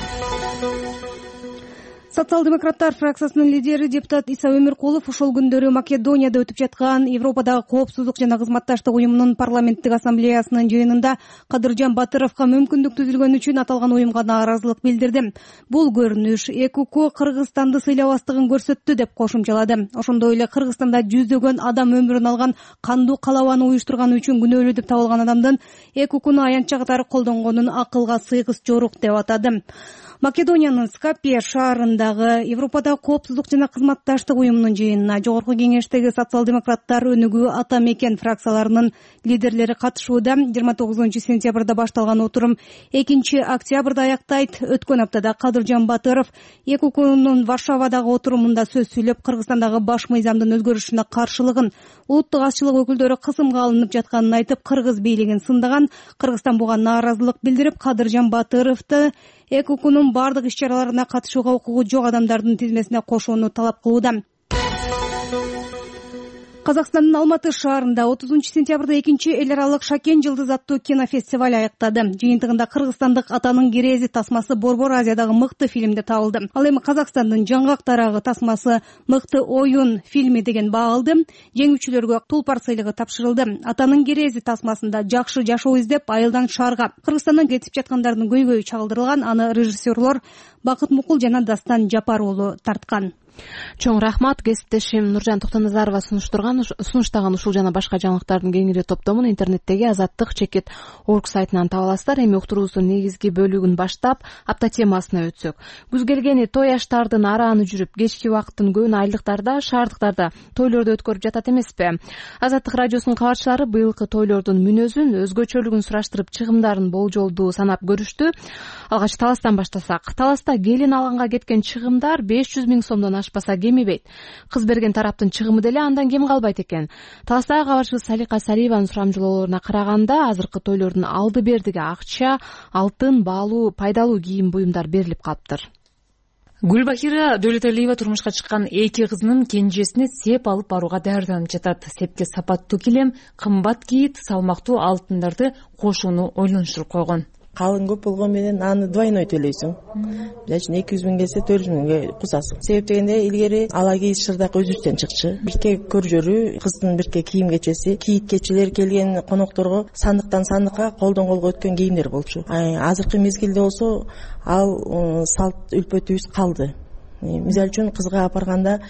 Speaker 4: Социал-демократтар фракциясынын лидери депутат Иса Өмүркулов ушул күндөрү Македонияда өтүп жаткан Европадагы коопсуздук жана кызматташтык уюмунун парламенттик ассамблеясынын жыйынында Кадыржан Батыровго мүмкүндүк түзүлгөн үчүн аталган уюмга нааразылык билдирди. Бул көрүнүш ЭКУК Кыргызстанды сыйлабастыгын көрсөттү деп кошумчалады. Ошондой эле Кыргызстанда жүздөгөн адам өмүрүн алган кандуу калабаны уюштурган үчүн күнөөлүү деп табылган адамдын ЭКУКуну аянтча катары колдонгонун акылга сыйгыс жорук деп атады. Македониянын Скопье шаарындагы Европадагы коопсуздук жана кызматташтык уюмунун жыйынына жогорку кеңештеги социал-демократтар өнүгүү ата мекен фракцияларынын лидерлери катышууда. 29-сентябрда башталган отурум 2-октябрда аяктайт. Өткөн аптада Кадыржан Батыров ЭКУКнун Варшавадагы отурумунда сөз сүйлөп, Кыргызстандагы баш мыйзамдын өзгөрүшүнө каршылыгын, улуттук азчылык өкүлдөрү кысымга алынып жатканын айтып, кыргыз бийлигин сындаган. Кыргызстан буга нааразылык билдирип, Кадыржан Батыровду ЭКУКнун бардык иш чараларына катышууга укугу жок адамдардын тизмесине кошууну талап кылууда. Казакстандын Алматы шаарында 30 сентябрда 2 эл аралык Шакен жылдыз аттуу кинофестиваль аяктады. Жыйынтыгында кыргызстандык Атанын керези тасмасы Борбор Азиядагы мыкты фильмде табылды. Ал эми Казакстандын Жаңгак дарагы тасмасы мыкты оюн фильми деген баа алды. Жеңүүчүлөргө тулпар сыйлыгы тапшырылды. Атанын керези тасмасында жакшы жашоо издеп айылдан шаарга Кыргызстандан кетип жаткандардын көйгөйү чагылдырылган. Аны режиссерлор Бакыт Мукул жана Дастан Жапар уулу тарткан.
Speaker 1: Чоң рахмат. Кесиптешим Нуржан Токтоназарова сунуштаган ушул жана башка жаңылыктардын кеңири топтомун интернеттеги Азаттык.org сайтынан таба аласыздар. Эми уктуруубуздун негизги бөлүгүн баштап апта темасына өтсөк. Күз келгени той аштардын арааны жүрүп, кечки убакыттын көбүн айылдыктарда, шаардыктарда тойлорду өткөрүп жатат эмеспи? Азаттык радиосунун кабарчылары быйылкы тойлордун мүнөзүн, өзгөчөлүгүн сураштырып, чыгымдарын болжолдуу санап көрүштү. Алгач Таластан баштасак. Таласта келин алганга кеткен чыгымдар 500 000 сомдон ашпаса кемибейт. Кыз берген тараптын чыгымы деле андан кем калбайт экен. Таластагы кабарчыбыз Салика Сариеванын сурамжылоолоруна караганда, азыркы тойлордун алды бердиге акча, алтын, баалуу, пайдалуу кийим буюмдар берилип калыптыр.
Speaker 18: Гүлбахира Дөөлөталиева турмушка чыккан 2 кызынын кенжесине сеп алып барууга даярданып жатат. Сепке сапаттуу килем, кымбат кийит, салмактуу алтындарды кошууну ойлонуштуруп койгон.
Speaker 17: Калың көп болгон менен аны двойной төлөйсүң. Значит 200 000 келсе 400 000 кусасың. Себеп дегенде илгери ала кийиз шырдак өзүбүздөн чыкчы. Бирке көржөрү, кыздын бирке кийим кечеси, кийит кечелер келген конокторго сандыктан сандыкка, колдон колго өткөн кийимдер болчу. Азыркы мезгилде болсо ал салт үлпөтүбүз калды. Мисалы үчүн кызга апарганда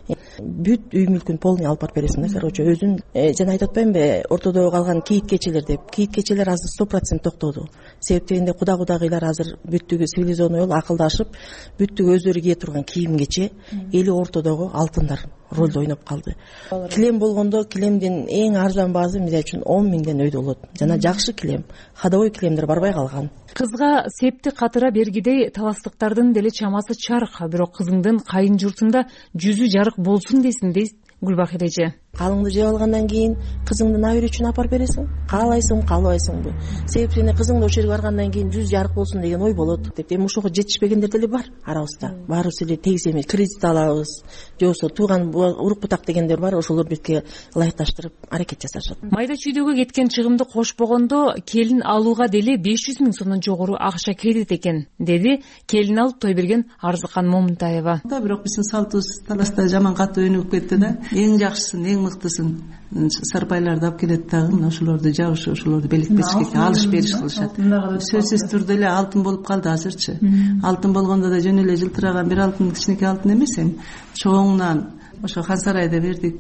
Speaker 17: бүт үй мүлкүн полный алып барып бересиң да, короче өзүн жана айтып атпаймынбы, ортодо калган кийит кечелер деп. Кийит кечелер азыр 100% токтоду. Себеп дегенде кудагыйлар азыр бүттүгү цивилизованный болуп акылдашып, бүттүгү өздөрү кие турган кийим кече, эли ортодогу алтындар ролду ойноп калды. Килем болгондо килемдин эң арзан баасы мисалы үчүн 10 000ден өйдө болот. Жана жакшы килем, ходовой килемдер барбай калган.
Speaker 18: Кызга септи катыра бергидей таластыктардын деле чамасы чарык, бирок кызыңдын кайын журтунда жүзү жарык болсун десин дейт Гүлбахир эже.
Speaker 17: Калыңды жеп алгандан кийин кызыңдын абийир үчүн апарып бересиң. Каалайсың, каалабайсыңбы? Себеп эне кызыңды ошол жерге баргандан кийин жүз жарык болсун деген ой болот деп. Эми ошого жетишпегендер деле бар арабызда. Баарыбыз эле тегиз эмес, кредит алабыз, же болбосо тууган урук бутак дегендер бар, ошолор бирге ылайыкташтырып аракет жасашат.
Speaker 18: Майда чүйдөгө кеткен чыгымды кошпогондо келин алууга деле 500 000 сомдон жогору акча кетет экен, деди келин алып той берген Арзыкан Момунтаева.
Speaker 19: Бирок биздин салтыбыз Таласта жаман катуу өнүгүп кетти да. Эң жакшысын, эң мыктысын сарпайларды алып келет дагы, мына ошолорду жабышып, ошолорду белек-бечикке алыш бериш кылышат. Сөзсүз түрдө эле алтын болуп калды азырчы. Алтын болгондо да жөн эле жылтыраган бир алтын кичинекей алтын эмес эми. Чоңунан ошо Хан сарайда бердик,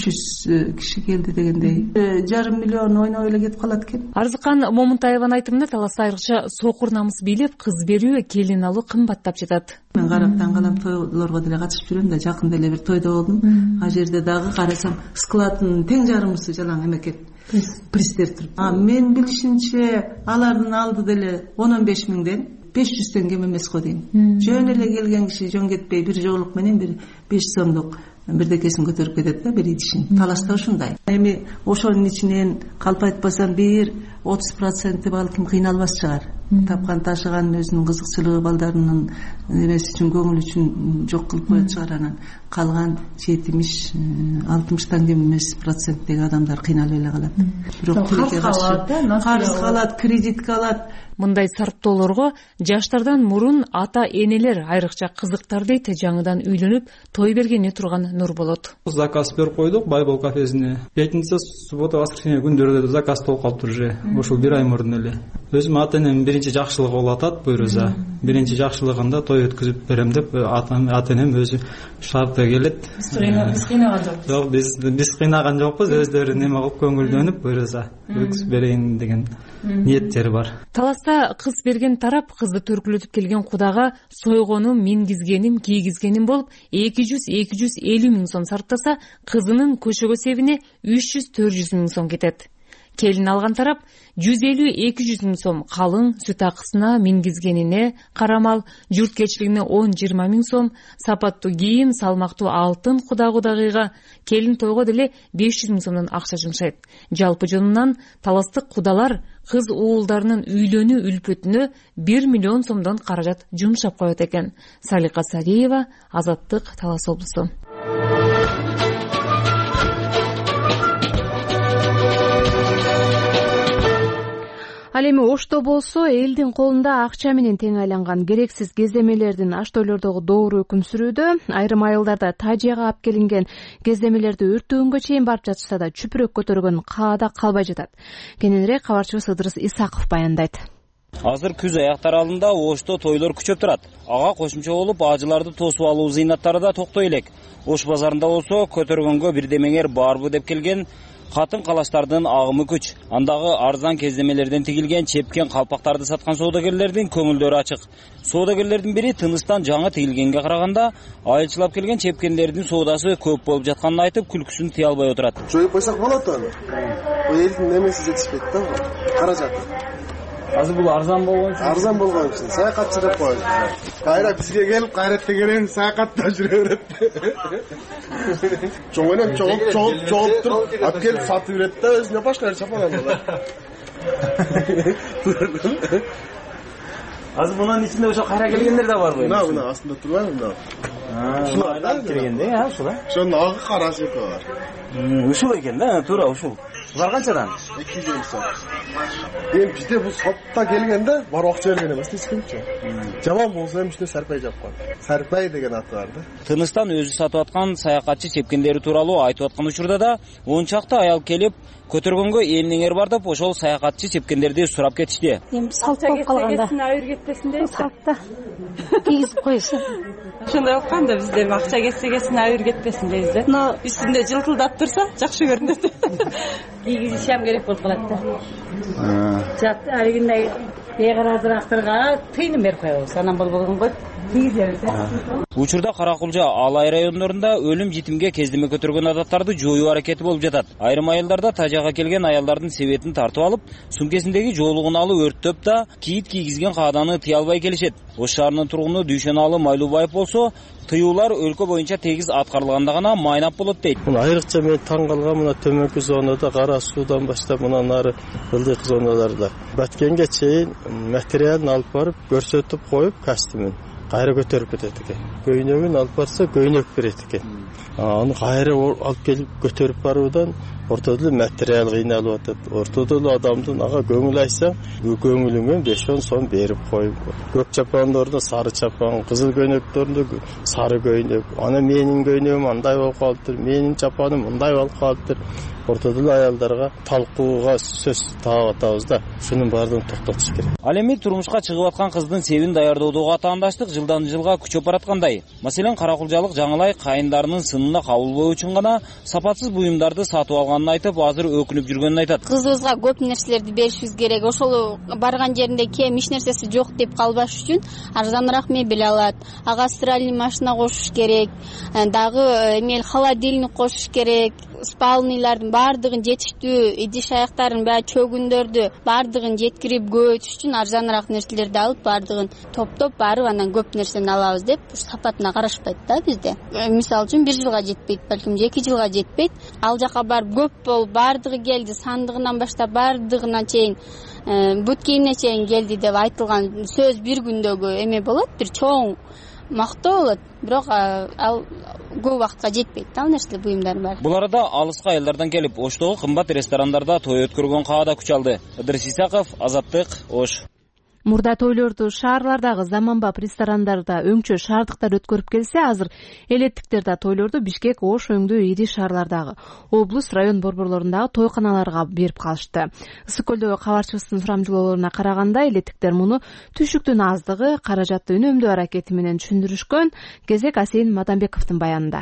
Speaker 19: 300 киши келди дегендей. 500 000 ойноп эле кетип калат экен.
Speaker 18: Арзыкан Момунтаеванын айтымында Таласта айрыкча сокур намыс бийлеп, кыз берүү, келин алуу кымбаттап жатат.
Speaker 19: Мен карап таң калам, тойлорго деле катышып жүрөм да, жакында эле бир тойдо болдум. Ал жерде дагы карасам, складтын тең жарымысы жалаң эмекет. Пристер туруп. Мен билишимче алардын алды деле 10-15 000ден 500 кем эмес го дейм. Жөн эле келген киши жөн кетпей бир жоолук менен бир 5 сомдук бирдекесин көтөрүп кетет да, бир идишин. Таласта ушундай. Эми ошонун ичинен калп айтпасам бир 30% балким кыйналбас чыгар. Тапкан ташыган өзүнүн кызыкчылыгы, балдарынын эмеси үчүн, көңүл үчүн жок кылып коет чыгар. Анан калган 70-60 кем эмес проценттеги адамдар кыйналып эле калат. Бирок карыз калат, кредит калат.
Speaker 18: Мындай сарптоолорго жаштардан мурун ата энелер айрыкча кызыктар дейт жаңыдан үйлөнүп той бергени турган Нурболот.
Speaker 20: Заказ берип койдук Байбол кафесине. Пятница, суббота, воскресенье күндөрдө заказ толуп калыптыр уже. Ошол бир ай мурун эле. Өзүм ата энем биринчи жакшылыгы болуп атат буйруза. Биринчи жакшылыгында той өткүзүп берем деп ата энем өзү шартта келет.
Speaker 18: Биз кыйнаган жокпуз.
Speaker 20: Жок, биз кыйнаган жокпуз. Өздөрү неме кылып көңүлдөнүп буйруза өткүзүп берейин деген ниеттери бар.
Speaker 18: Таласта кыз берген тарап кызды төркүлөтүп келген кудага сойгонум, мингизгеним, кийгизгеним болуп 200-250 000 сом сарптаса, кызынын көчөгө себине 300-400 000 сом кетет. келин алган тарап 150-200 миң сом калың сүт акысына мингизгенине карамал журткечилигине 10-20 миң сом, сапаттуу кийим, салмактуу алтын кудагыга келин тойго деле 500 миң сомдон акча жумшайт. Жалпы жонунан таластык кудалар кыз уулдарынын үйлөнүү үлпөтүнө 1 миллион сомдон каражат жумшап коет экен. Салика Сариева, Азаттык, Талас облусу.
Speaker 1: Ал эми Ошто болсо элдин колунда акча менен тең айланган керексиз кездемелердин Аш-тойлордогу доору өкүм сүрүүдө. Айрым айылдарда тажияга алып келинген кездемелерди өрттөгөнгө чейин барып жатышса да чүпүрөк көтөргөн каада калбай жатат. Кененирээк кабарчыбыз Ыдырыс Исаков баяндайт.
Speaker 21: Азыр күз аяктар алдында Ошто тойлор күчөп турат. Ага кошумча болуп ажыларды тосуп алуу зыйнаттары да токтой элек. Ош базарында болсо көтөргөнгө бирдемеңер барбы деп келген катын калаштардын агымы күч. Андагы арзан кездемелерден тигилген чепкен калпактарды саткан соодагерлердин көңүлдөрү ачык. Соодагерлердин бири тыныстан жаңы тигилгенге караганда айылчылап келген чепкендердин соодасы көп болуп жатканын айтып, күлкүсүн тыя албай отурат.
Speaker 22: Жоюп койсок болот аны. Бул элдин немеси жетишпейт да, каражаты.
Speaker 21: Азыр бул арзан болгон үчүн.
Speaker 22: Арзан болгон үчүн саякатчы деп коебуз. Кайра бизге келип, кайратта келен саякатта жүрө берет. Чоңойнан чогулуп туруп, алып келип сатып берет да, өзүнө башка нерсе чапан алат.
Speaker 21: Азыр мунун ичинде ошо кайра келгендер да барбы?
Speaker 22: Мына астында турбайбы мына?
Speaker 21: Ушул айдан келгенде, ушул.
Speaker 22: Ошонун агы карасы бар.
Speaker 21: Ушул экен да, туура ушул. Булар канчадан?
Speaker 22: 250 сом. Эми бизде бул сотта келгенде бар акча берген эмес, эчкимчи. Жаман болсо эми үстүнө Сарпай жапкан. Сарпай деген аты бар да.
Speaker 21: Тыныстан өзү сатып аткан саякатчы чепкендери тууралуу айтып аткан учурда да 10 чакты аял келип көтөргөнгө элнеңер бар деп ошол саякатчы чепкендерди сурап кетишти.
Speaker 23: Эми салт болуп калганда айыр кетпесин дейби. Салтта кийгизип коесуң.
Speaker 24: Ошондой болуп калганда бизде акча кетсе айыр кетпесин дейбиз да. Үстүндө жылтылдап турса жакшы көрүнөт.
Speaker 23: Кийгизишем керек болуп калат да. Жат алигиндей бейгаразырактарга тыйын берип коебуз. Анан болбогонго кийгизебиз да.
Speaker 21: Учурда Каракулжа, Алай райондорунда өлүм житимге кездеме көтөргөн адаттарды жоюу аракети болуп жатат. Айрым айылдарда тажага келген аялдардын себетин тартып алып, сумкесиндеги жоолугун алып өрттөп да кийит кийгизген кааданы тыя албай келишет. Ош шаарынын тургуну Дүйшөналы Майлубаев болсо, тыюулар өлкө боюнча тегиз аткарылганда гана майнап болот дейт.
Speaker 25: Айрыкча мен таң калган мына төмөнкү зонада Кара суудан баштап мына нары ылдык зоналарда Баткенге чейин материалын алып барып көрсөтүп коюп костюмун кайра көтөрүп кетет экен. Көйнөгүн алып барса көйнөк берет экен. Аны кайра алып келип көтөрүп баруудан ортодо материал кыйналып атат. Ортодо адамдын ага көңүл айтса, көңүлүңө 5-10 сом берип коюп. Көк чапандордо сары чапан, кызыл көйнөктөрдө сары көйнөк. Аны менин көйнөгүм андай болуп калыптыр, менин чапаным мындай болуп калыптыр. Ортодо аялдарга талкууга сөз таап атабыз да, шунун баардыгын токтотуш керек.
Speaker 21: Ал эми турмушка чыгып аткан кыздын себин даярдоодогу атаандаштык жылдан жылга күчөп бараткандай. Маселен, Каракулжалык Жаңылай кайындарынын сынына кабылбоо үчүн гана сапатсыз буюмдарды сатып алганын айтып, азыр өкүнүп жүргөнүн айтат.
Speaker 23: Кызыбызга көп нерселерди беришибиз керек. Ошол барган жеринде кем эч нерсеси жок деп калбаш үчүн арзаныраак мебель алат. Ага стиральный машина кошуш керек. Дагы эме холодильник кошуш керек. Спалныйлардын баардыгын жетиштүү, идиш аяктарын баягы чөгүндөрдү баардыгын жеткирип көбөйтүш үчүн арзаныраак нерселерди алып, баардыгын топтоп барып анан көп нерсени алабыз деп сапатына карашпайт да бизде. Мисалы үчүн 1 жылга жетпейт, балким 2 жылга жетпейт. Ал жака барып көп болуп, баардыгы келди, сандыгынан баштап баардыгына чейин бут кийимине чейин келди деп айтылган сөз бир күндөгү эме болот, бир чоң мактоо болот, бирок ал көп убакытка жетпейт да, ал нерселер буюмдар бар.
Speaker 21: Бул арада алыска айылдардан келип, Оштогу кымбат ресторандарда той өткөргөн каада күч алды. Ыдырыс Исаков, Азаттык, Ош.
Speaker 1: Мурда тойлорду шаарлардагы заманбап ресторандарда өңчө шаардыктар өткөрүп келсе, азыр элеттиктер да тойлорду Бишкек, Ош өңдүү ири шаарлардагы облус, район борборлорундагы тойканаларга берип калышты. Ысык көлдөгү кабарчыбыздын сурамжылоолоруна караганда, элеттиктер муну түшүктүн аздыгы, каражатты үнөмдөө аракети менен түшүндүрүшкөн. Кезек Асейин Мадамбековдун баянында.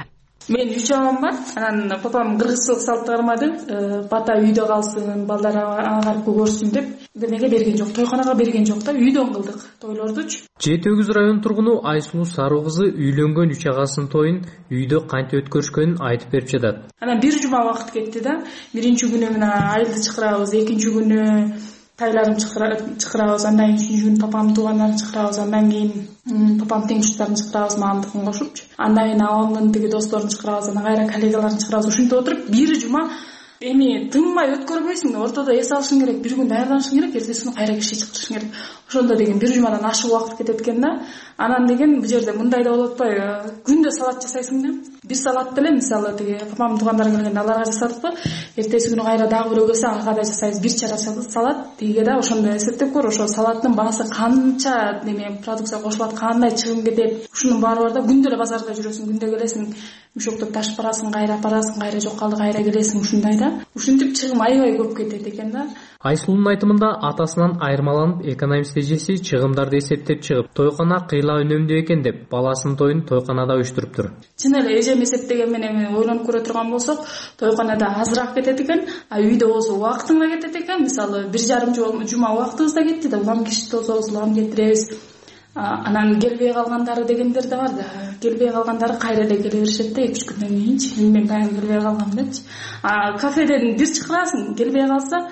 Speaker 24: Мен 3 балам бар. Анан папам кыргызчылык салт кармады. Бата үйдө калсын, балдар агарып көрсүн деп демеге берген жок, тойканага берген жок да, үйдөн кылдык тойлордучу.
Speaker 2: Жети Өгүз район тургуну Айсулуу Саруу кызы үйлөнгөн 3 агасынын тоюн үйдө кантип өткөрүшкөнүн айтып берип жатат.
Speaker 24: Анан 1 жума убакыт кетти да. Биринчи күнү мына айылды чакырабыз, экинчи күнү тайларын чакырабыз, андан кийин 3-күнү папамдын туугандарын чакырабыз, андан кийин папамдын теңиштүүдөрүн чакырабыз, мамамдыкын кошупчу. Андан кийин абамдын тиги досторун чакырабыз, анан кайра коллегаларын чакырабыз. Ушинтип отуруп 1 жума эми тынмай өткөрбөйсүң, ортодо эс алышың керек, 1 күн даярданышың керек, эртеси күнү кайра киши чакырышың керек. Ошондо деген 1 жумадан ашык убакыт кетет экен да. Анан деген бул жерде мындай да болуп атпайбы? Күндө салат жасайсың да. 1 салат деле мисалы тиги папамдын туугандары келгенде аларга жасадыкпы, эртеси күнү кайра дагы бирөө келсе ага да жасайбыз. 1 чара салат тиге да. Ошондо эсептеп көр, ошо салаттын баасы канча неме продукция кошулат, кандай чыгым кетет. Ушунун баары бар да. Күндө эле базарда жүрөсүң, күндө келесиң, мешоктоп ташып барасың, кайра жок калды, кайра келесиң, ушундай да. Ушинтип чыгым аябай көп кетет экен да.
Speaker 2: Айсулуунун айтымында атасынан айырмаланып экономист эжеси чыгымдарды эсептеп чыгып, тойкана кыйла үнөмдүү экен деп баласынын тоюн тойканада уюштуруптур.
Speaker 24: Чын эле эжем эсептеген менен ойлонуп көрө турган болсок, тойканада азыраак кетет экен, а үйдө болсо убактың да кетет экен. Мисалы 1,5 жума убактыбыз да кетти да, улам киши тособуз, улам кетиребиз. Анан келбей калгандары дегендер да бар да. Келбей калгандары кайра эле келе беришет да 2-3 күндөн кийинчи. Мен баягы келбей калгам депчи. Кафеден бир чакырасың, келбей калса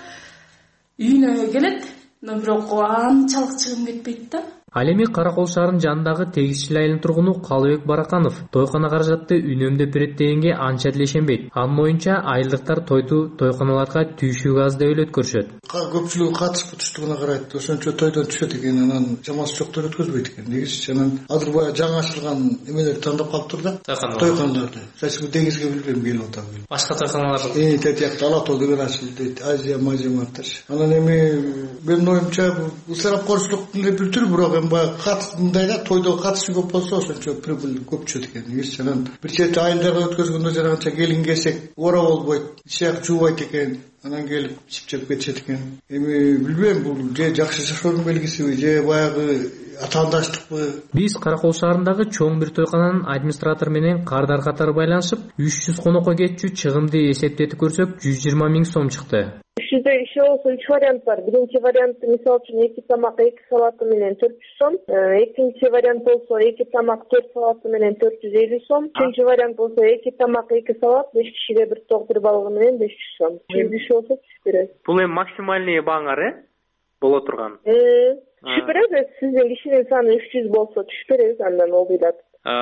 Speaker 24: үйүнө келет, но бирок анчалык чыгым кетпейт да.
Speaker 2: Ал эми Каракол шаарынын жанындагы Тегизчил айылынын тургуну Калыбек Бараканов тойкана каражатты үнөмдөп берет дегенге анча деле ишенбейт. Анын оюнча айылдыктар тойканаларга түйшүү газ деп эле өткөрүшөт.
Speaker 12: Көпчүлүгү катышып туштугуна карайт. Ошончо тойдон түшөт экен, анан чамасы жоктор өткөзбөйт экен. Негизи анан азыр баягы жаңы ачылган эмелерди тандап калыптыр да. Тойканаларды. Сачы деңизге билбейм келип атабы.
Speaker 2: Башка тойканалар.
Speaker 12: Тетиякта Алатоо деген ачылды дейт. Азия мажематтар. Анан эми менин оюмча бул сарапкорчулуктун эле бир түрү, бирок мындай да, тойдо катышы көп болсо ошончо прибыль көп түшөт экен. Негизи анан бир чети айылдарга өткөзгөндө жанагынча келин келсек ора болбойт, ишак жуубайт экен. Анан келип чипчеп кетишет экен. Эми билбейм, бул же жакшы жашоонун белгисиби, же баягы атаандаштыкпы.
Speaker 2: Биз Каракол шаарындагы чоң бир тойкананын администратору менен кардар катары байланышып, 300 конокко кетчү чыгымды эсептетип көрсөк, 120 000 сом чыкты.
Speaker 3: Иште иши болсо 3 вариант бар. Биринчи вариант мисалы үчүн 2 тамак 2 салаты менен 400 сом. Экинчи вариант болсо 2 тамак 4 салаты менен 450 сом. Үчүнчү вариант болсо 2 тамак 2 салат 5 кишиге бир ток бир балыгы менен 500 сом. Иши болсо түшүп берет.
Speaker 5: Бул эми максимальный бааңар боло турган.
Speaker 3: Түшүп беребиз. Сиздин кишинин саны 300 болсо түшүп беребиз, андан болбуйлат.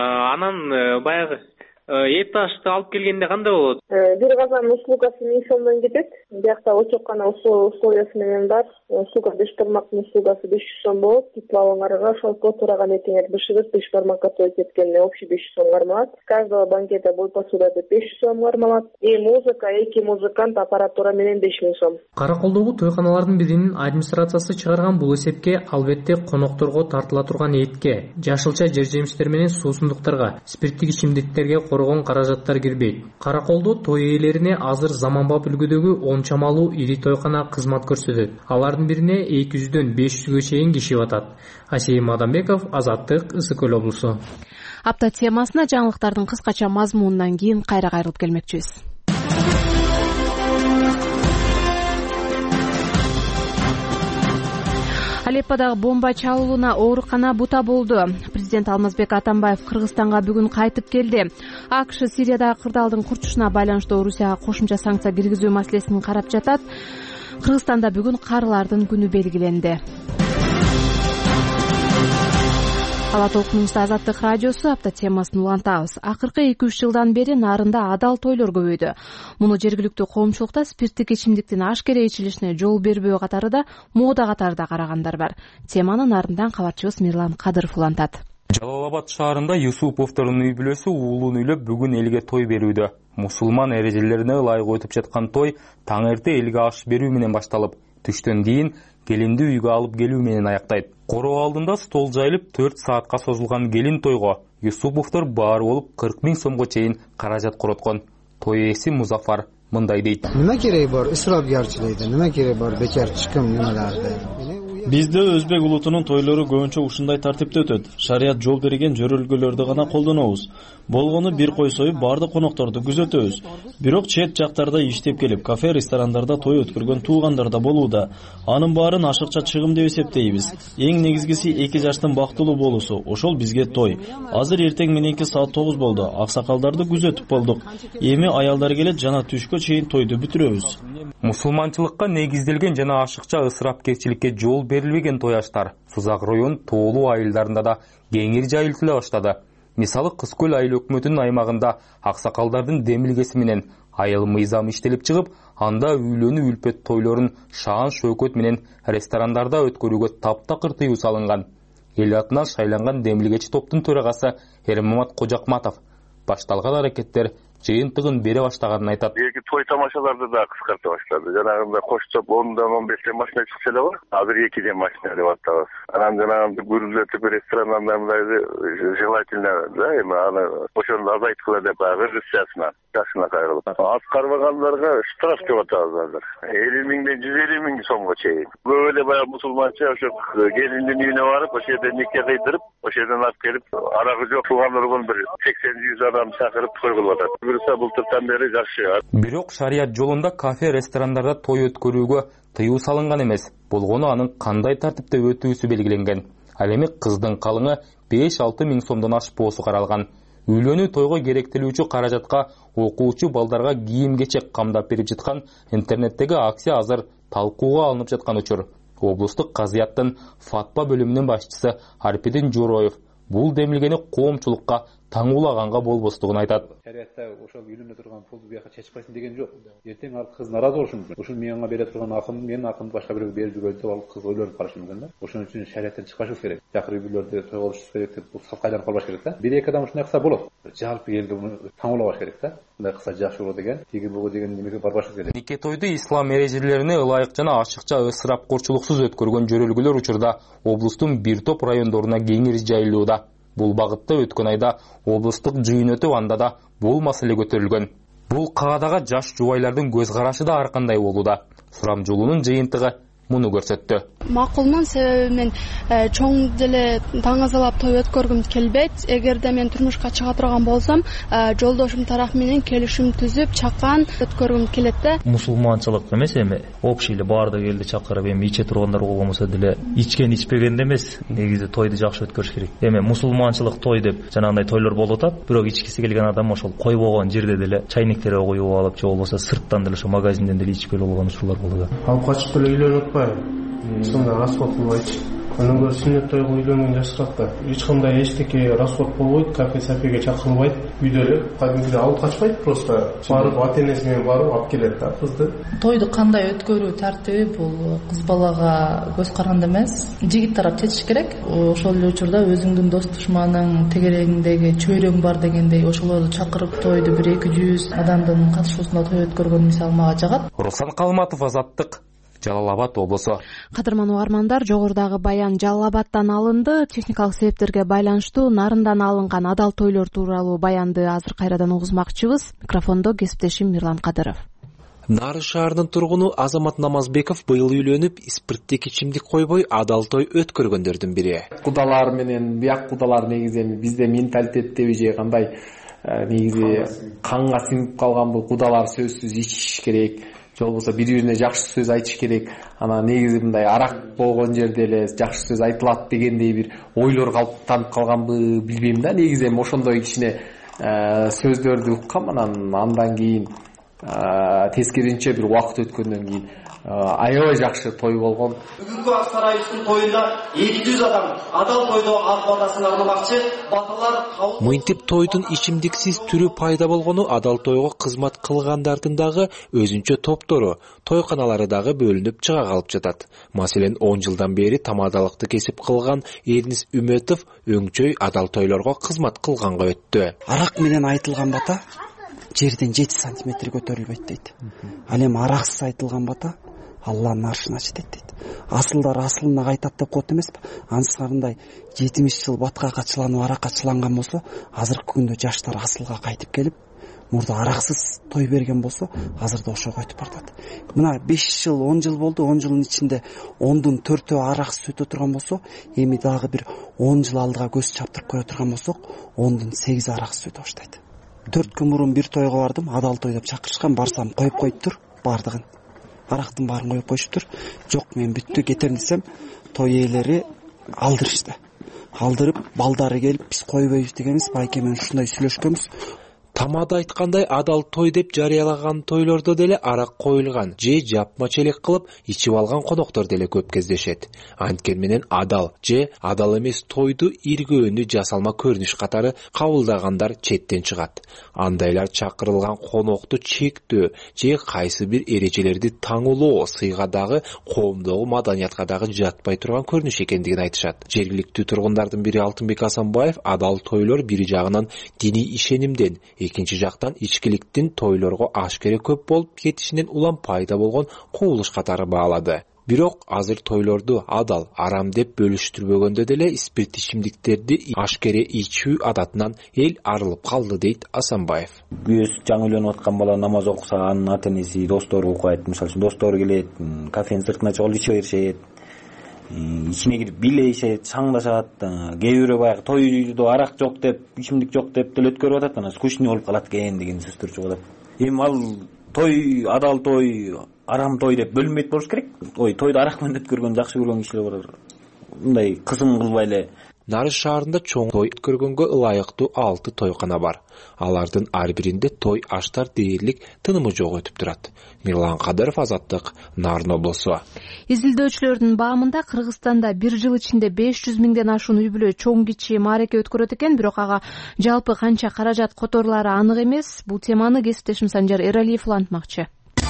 Speaker 5: Анан баягы эпташты алып келгенде кандай болот?
Speaker 3: Бир казан услугасы 1000 сомдон кетет. Биякта очоккана условиясы менен бар. Услуга 5 тармактын услугасы 500 сом болот. Тепловоңарга ошол котораган этеңер бышыгыз 5 тармакка той кеткенде общий 500 сом кармалат. Каждого банкета бой посуда деп 500 сом кармалат. Музыка, 2 музыкант, аппаратура менен 5000 сом.
Speaker 2: Караколдогу тойканалардын биринин администрациясы чыгарган бул эсепке албетте конокторго тартыла турган этке, жашылча жер жемиштер менен суусундуктарга, спирттик ичимдиктерге коргон каражаттар кирбейт. Караколдо той ээлерине азыр заманбап үлгүдөгү 10 чамалуу ири тойкана кызмат көрсөтөт. Алардын бирине 200дөн 500гө чейин киши батат. Асейим Адамбеков, Азаттык, Ысык Көл облусу.
Speaker 1: Апта темасына жаңылыктардын кыскача мазмунунан кийин кайра кайрылып келмекчибиз. Алепподагы бомба чабуулуна оорукана бута болду. Президент Алмазбек Атамбаев Кыргызстанга бүгүн кайтып келди. АКШ Сириядагы кырдаалдын курчушуна байланыштуу Орусияга кошумча санкция киргизүү маселесин карап жатат. Кыргызстанда бүгүн карылардын күнү белгиленди. Ала толкунубузда Азаттык радиосу апта темасын улантабыз. Акыркы 2-3 жылдан бери нарында адал тойлор көбөйдү. Муну жергиликтүү коомчулукта спирттик ичимдиктин ашкере ичилишине жол бербөө катарында мода катарында карагандар бар. Теманы нарындан кабарчыбыз Мирлан Кадыров улантат.
Speaker 6: Жалал Абад шаарында Юсуповдордун үй бүлөсү уулун үйлөп бүгүн элге той берүүдө. Мусулман эрежелерине ылайык өтүп жаткан той таң эрте элге аш берүү менен башталып, түштөн кийин келинди үйгө алып келүү менен аяктайт. Короо алдында стол жайылып 4 саатка созулган келин тойго Юсуповдор баары болуп 40 000 сомго чейин каражат короткон. Той ээси Музафар мындай дейт.
Speaker 9: Nima kerak bor isrofgarchilikda, nima kerak bor bekor chiqim nimalarda?
Speaker 7: Бизде өзбек улутунун тойлору көбүнчө ушундай тартипте өтөт. Шарият жол берген жөрөлгөлөрдү гана колдонобуз. Болгону бир кой союп баардык конокторду күзөтөбүз. Бирок чет жактарда иштеп келип, кафе, ресторандарда той өткөргөн туугандар да болууда. Анын баарын ашыкча чыгым деп эсептейбиз. Эң негизгиси 2 жаштын бактылуу болуусу. Ошол бизге той. Азыр эртең мененки саат 9 болду. Аксакалдарды күзөтүп болдук. Эми аялдар келет, жана түшкө чейин тойду бүтүрөбүз.
Speaker 6: Мусулманчылыкка негизделген жана ашыкча ысырапкерчиликке жол берилбеген той аштар Сузак район тоолуу айылдарында да кеңири жайылтыла баштады. Мисалы Кыз Көл айыл өкмөтүнүн аймагында аксакалдардын демилгеси менен айыл мыйзам иштелип чыгып, анда үйлөнүү үлпөт тойлорун шаан шөкөт менен ресторандарда өткөрүүгө таптакыр тыюу салынган. Эл атынан шайланган демилгечи топтун төрагасы Эрмамат Кожакматов башталган аракеттер жыйынтыгын бере баштаганын айтат.
Speaker 8: Эки той тамашаларды да кыскарта баштады. Жанагында коштоп 10-15 машина чыкса эле бар. Азыр 2 машина деп атабыз. Анан жанагы көрүлөтүп ресторандарда желательно да эми аны ошону азайткыла деп версиясына жашына кайрылып. Аткарбагандарга штраф деп атабыз азыр. 50 миңден 150 миң сомго чейин. Көп эле баягы мусулманча ошо келиндин үйүнө барып, ошол жерде нике кыйдырып, ошол жерден алып келип, арагы жок туугандар болгон бир 80-100 адам чакырып той кылып атат. Былтыртан бери жакшы.
Speaker 6: Бирок шарият жолунда кафе, ресторандарда той өткөрүүгө тыюу салынган эмес. Болгону анын кандай тартипте өтүүсү белгиленген. Ал эми кыздын калыңы 5-6 миң сомдон ашпоосу каралган. Үйлөнүү тойго керектелүүчү каражатка окуучу балдарга кийим-кечек камдап берип жаткан интернеттеги акция азыр талкууга алынып жаткан учур. Облустук казыяттын Фатпа бөлүмүнүн башчысы Арпидин Жороев бул демилгени коомчулукка таңуулаганга болбостугун айтат.
Speaker 9: Шариятта ошол үйлөнө турган пулду буяка чечип койсун деген жок. Эртең ал кыз наразы болушу мүмкүн. Ушул менга бере турган акым, менин акымды башка бирөөгө берип жүргөн деп ал кыз ойлонуп калышы мүмкүн да. Ошон үчүн шарияттан чыкпашыбыз керек. Жакыр үй-бүлөлөрдө той кылышыбыз керек деп бул сап кайданып калбаш керек да. Бир-эки адам ушундай кылса болот. Жалпы элди муну таңуулабаш керек да. Мындай кылса жакшы болот деген, тиги бугу деген немеге барбашыбыз керек.
Speaker 6: Нике тойду ислам эрежелерине ылайык жана ашыкча ысырапкорчулуксуз өткөргөн жөрөлгөлөр учурда облустун бир топ райондоруна кеңири жайылууда. Бул багытта өткөн айда облустук жыйын өтүп, анда да бул маселе көтөрүлгөн. Бул каадага жаш жубайлардын көз карашы да ар кандай болууда. Сурамжулуунун жыйынтыгы муну көрсөттү.
Speaker 11: Макулмун, себеби мен чоң деле таңазалап той өткөргүм келбейт. Эгерде мен турмушка чыга турган болсом, жолдошум тарап менен келишим түзүп, чакан өткөргүм келет да.
Speaker 13: Мусулманчылык эмес эми общий эле баардык элди чакырып, эми иче тургандар болбосо деле ичкен ичпегенде эмес, негизи тойду жакшы өткөрүш керек. Эми мусулманчылык той деп жанагындай тойлор болуп атат, бирок ичкиси келген адам ошол койбогон жерде деле чайниктерге коюп алып, же болбосо сырттан деле ошо магазинден деле ичип келип болгон учурлар болду.
Speaker 26: Алып качып деле үйлөнүп сонда расход кылбайчы. Анан көрө сүннөт тойго үйлөнгөн жашыракта эч кандай эчтеке расход болбойт, кафе-сапеге чакырылбайт. Үйдө эле кадимгидей алып качпайт, просто барып ата-энеси менен барып алып келет да кызды.
Speaker 27: Тойду кандай өткөрүү тартиби бул кыз балага көз каранды эмес. Жигит тарап чечиш керек. Ошол эле учурда өзүңдүн дос душманың тегерегиңдеги чөйрөң бар дегендей ошолорду чакырып тойду 1-200 адамдын катышуусунда той өткөргөн мисалы мага жагат.
Speaker 6: Руслан Калматов, Азаттык, Жалал Абад облусу.
Speaker 1: Кадырман угармандар, жогорудагы баян Жалал Абадтан алынды. Техникалык себептерге байланыштуу нарындан алынган адал тойлор тууралуу баянды азыр кайрадан угузмакчыбыз. Микрофондо кесиптешим Мирлан Кадыров.
Speaker 28: Нарын шаарынын тургуну Азамат Намазбеков быйыл үйлөнүп, спирттик ичимдик койбой адал той өткөргөндөрдүн бири.
Speaker 29: Кудалар менен бияк кудалар негизи бизде менталитеттеби же кандай негизи канга сиңип калган бул кудалар сөзсүз ичиш керек. Же болбосо бири-бирине жакшы сөз айтыш керек. Ана негизи мындай арак болгон жерде эле жакшы сөз айтылат дегендей бир ойлор калыптанып калганбы билбейм да. Негизи эми ошондой кичине сөздөрдү уккам, андан кийин тескеринче бир убакыт өткөндөн кийин аябай жакшы той болгон.
Speaker 30: Бүгүнкү Ак Сарайыбыздын тоюнда 200 адам адал тойдо ак батасын армакчы, батырлар кабыл.
Speaker 28: Мынтип тойдун ичимдиксиз түрү пайда болгону адал тойго кызмат кылгандардын дагы өзүнчө топтору, тойканалары дагы бөлүнүп чыга калып жатат. Маселен 10 жылдан бери тамадалыкты кесип кылган Эрнис Үмөтов өңчөй адал тойлорго кызмат кылганга өттү.
Speaker 31: Арак менен айтылган бата жерден 7 сантиметр көтөрүлбөйт дейт. Ал эми араксыз айтылган бата Алланын аршын ачыт дейт. Асылдар асылына кайтат деп коет эмеспи? Ансырындай 70 жыл батка качыланып аракка чыланган болсо, азыркы күндө жаштар асылга кайтып келип, мурда араксыз той берген болсо азыр да ошого өтүп баратат. Мына 5 жыл 10 жыл болду, 10 жылдын ичинде 10дун 4-өө араксыз өтө турган болсо, эми дагы бир 10 жыл алдыга көз чаптырып кое турган болсок 10дун 8 араксыз өтө баштайт. 4 күн мурун бир тойго бардым, адал той деп чакырышкан, барсам коюп коюптур бардыгын. Арактын баарын коюп коюшуптур. Жок, мен бүттү кетем десем, той ээлери алдырышты. Алдырып, балдары келип, биз койбойбуз дегенбиз, байке менен ушундай сүйлөшкөнбүз.
Speaker 28: Тамада айткандай, адал той деп жарыялаган тойлордо деле арак коюлган же жапма челек кылып ичип алган коноктор деле көп кездешет. Анткени менен адал же адал эмес тойду иргөөнү жасалма көрүнүш катары кабылдагандар четтен чыгат. Андайлар чакырылган конокту чектөө же кайсы бир эрежелерди таңулоо сыйга дагы коомдогу маданиятка дагы жатпай турган көрүнүш экендигин айтышат. Жергиликтүү тургундардын бири Алтынбек Асанбаев адал тойлор бири жагынан диний ишенимден, экинчи жактан ичкиликтин тойлорго ашкере көп болуп кетишинен улам пайда болгон кубулуш катары баалады. Бирок азыр тойлорду адал, арам деп бөлүштүрбөгөндө деле спирт ичимдиктерди ашкере ичүү адатынан эл арылып калды дейт Асанбаев.
Speaker 21: Күйөөсү жаңы үйлөнүп аткан бала намаз окуса, анын ата-энеси, достору укпайт. Мисалы үчүн достору келет, кафенин сыртына чыгып иче беришет. Ичине кирип билешет, чаңдашат. Кээ бирөө баягы тойдо арак жок деп, ичимдик жок деп деле өткөрүп атат. Анан скучный болуп калат экен деген сөздөр чыгып атат. Эми ал той, адал той, арам той деп бөлүнбөйт болуш керек. Тойду арак менен өткөргөн, жакшы көргөн кишилер бар. Мындай кысым кылбай эле.
Speaker 28: Нарыз шаарында чоң той өткөргөнгө ылайыктуу 6 тойкана бар. Алардын ар биринде той аштар дээрлик тынымы жок өтүп турат. Мирлан Кадыров, Азаттык, Нарын облусу.
Speaker 1: Изилдөөчүлөрдүн баамында Кыргызстанда бир жыл ичинде 500 миңден ашуун үй бүлө чоң кичи маареке өткөрөт экен, бирок ага жалпы канча каражат которулары анык эмес. Бул теманы кесиптешим Санжар Эралиев улантмакчы.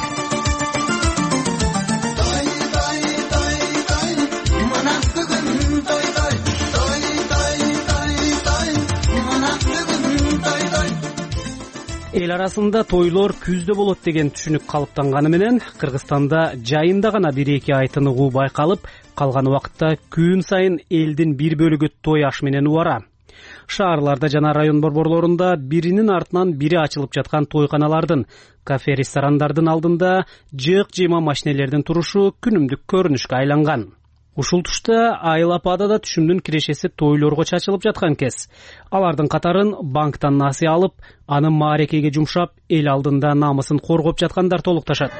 Speaker 4: Эл арасында тойлор күздө болот деген түшүнүк калыптанганы менен Кыргызстанда жайында гана 1-2 ай тыныгуу байкалып, калган убакытта күн сайын элдин бир бөлүгү той аш менен убара. Шаарларда жана район борборлорунда биринин артынан бири ачылып жаткан тойканалардын, кафе, ресторандардын алдында жык-жыйма машинелердин турушу күнүмдүк көрүнүшкө айланган. Ушул тушта Айлапада да түшүмдүн кирешеси тойлорго чачылып жаткан кез. Алардын катарын банктан насыя алып, аны маарекеге жумшап, эл алдында намысын коргоп жаткандар толукташат.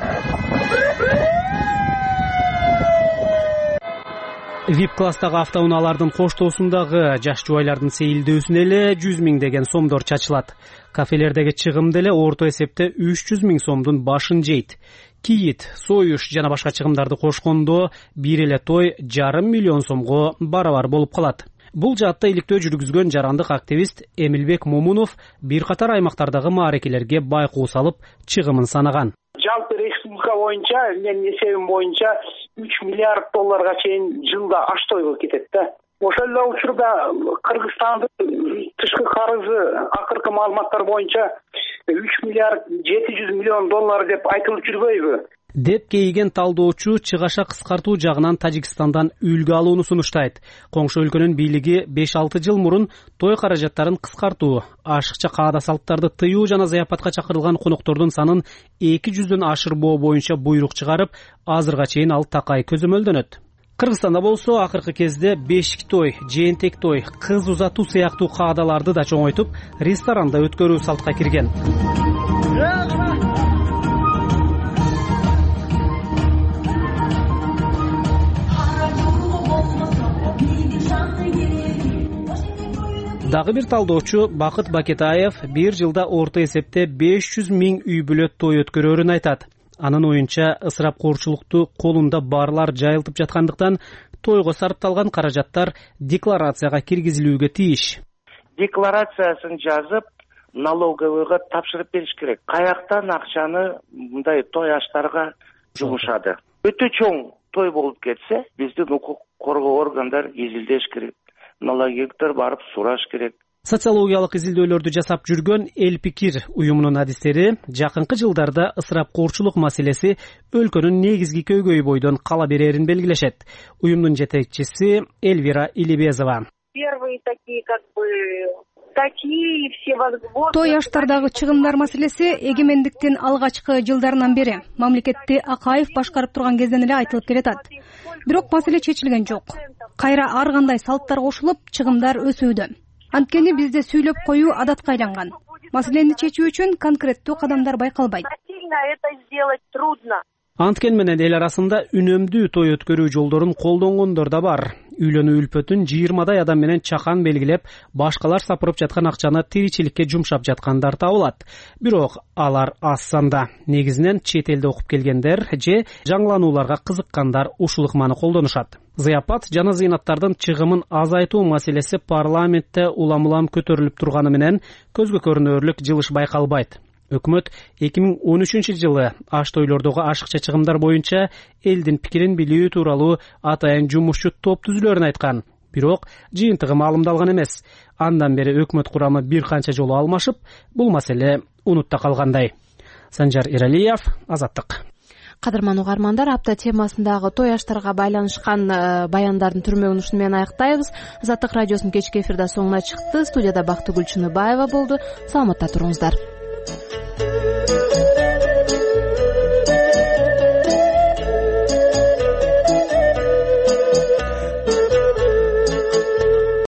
Speaker 4: VIP класстагы автоунаалардын коштоосундагы жаш жубайлардын сейилдөөсүнө эле 100 миң деген сомдор чачылат. Кафелердеги чыгым деле орто эсепте 300 миң сомдун башын жейт. Кийит, союш жана башка чыгымдарды кошкондо бир эле той 5,5 миллион сомго барабар болуп калат. Бул жаатта иликтөө жүргүзгөн жарандык активист Эмилбек Момунов бир катар аймактардагы маарекелерге байкоо салып, чыгымын санаган.
Speaker 10: Жалпы республика боюнча, менин эсебим боюнча 3 миллиард долларга чейин жылда аш тойго кетет да. Ошол эле учурда Кыргызстандын тышкы карызы акыркы маалыматтар боюнча 3 миллиард 700 миллион доллар деп айтылып жүрбөйбү?
Speaker 4: Деп кейиген талдоочу чыгаша кыскартуу жагынан Тажикстандан үлгү алууну сунуштайт. Коңшу өлкөнүн бийлиги 5-6 жыл мурун той каражаттарын кыскартуу, ашыкча каада салттарды тыюу жана зыяпатка чакырылган коноктордун санын 200дөн ашырбоо боюнча буйрук чыгарып, азырга чейин ал такай көзөмөлдөнөт. Кыргызстанда болсо акыркы кезде бешик той, жээнтек той, кыз узатуу сыяктуу каадаларды да чоңойтуп, ресторанда өткөрүү салтка кирген. Дагы бир талдоочу Бакыт Бакетаев бир жылда орто эсепте 500 миң үй бүлө той өткөрөрүн айтат. Анын оюнча ысырапкорчулукту колунда барлар жайылтып жаткандыктан тойго сарпталган каражаттар декларацияга киргизилүүгө тийиш.
Speaker 14: Декларациясын жазып, налоговыйга тапшырып бериш керек. Каяктан акчаны мындай той аштарга жумушады. Өтө чоң той болуп кетсе, биздин укук коргоо органдар изилдеш керек. Налогиктер барып сураш керек.
Speaker 4: Социологиялык изилдөөлөрдү жасап жүргөн Эл Пикир уюмунун адистери жакынкы жылдарда ысырапкорчулук маселеси өлкөнүн негизги көйгөйү бойдон кала берерин белгилешет. Уюмдун жетекчиси Эльвира Илибезова.
Speaker 15: Первые такие
Speaker 12: статьи, всевозможные.
Speaker 15: Той аштардагы чыгымдар маселеси эгемендиктин алгачкы жылдарынан бери мамлекетти Акаев башкарып турган кезден эле айтылып келатат. Бирок маселе чечилген жок. Кайра ар кандай салттар кошулуп, чыгымдар өсүүдө. Анткени бизде сүйлөп коюу адатка айланган. Маселени чечүү үчүн конкреттүү кадамдар байкалбайт.
Speaker 12: Это сделать трудно.
Speaker 4: Анткен менен эл арасында үнөмдүү той өткөрүү жолдорун колдонгондор да бар. Үйлөнүү үлпөтүн 20дай адам менен чакан белгилеп, башкалар сапырып жаткан акчаны тиричиликке жумшап жаткандар табылат. Бирок алар аз санда. Негизинен чет элде окуп келгендер же жаңыланууларга кызыккандар ушул ыкманы колдонушат. Зыяпат жана зыйнаттардын чыгымын азайтуу маселеси парламентте улам-улам көтөрүлүп турганы менен көзгө көрүнөрлүк жылыш байкалбайт. Өкмөт 2013-жылы аш тойлордогу ашыкча чыгымдар боюнча элдин пикирин билүү тууралуу атайын жумушчу топ түзүлөрүн айткан. Бирок жыйынтыгы маалымдалган эмес. Андан бери өкмөт курамы бир канча жолу алмашып, бул маселе унутта калгандай. Санжар Иралиев, Азаттык.
Speaker 1: Кадырман угармандар, апта темасындагы той аштарга байланышкан баяндардын түрмөгүн ушуну менен аяктайбыз. Азаттык радиосунун кечки эфирде соңуна чыкты. Студияда Бактыгүл Чыныбаева болду. Саламатта туруңуздар.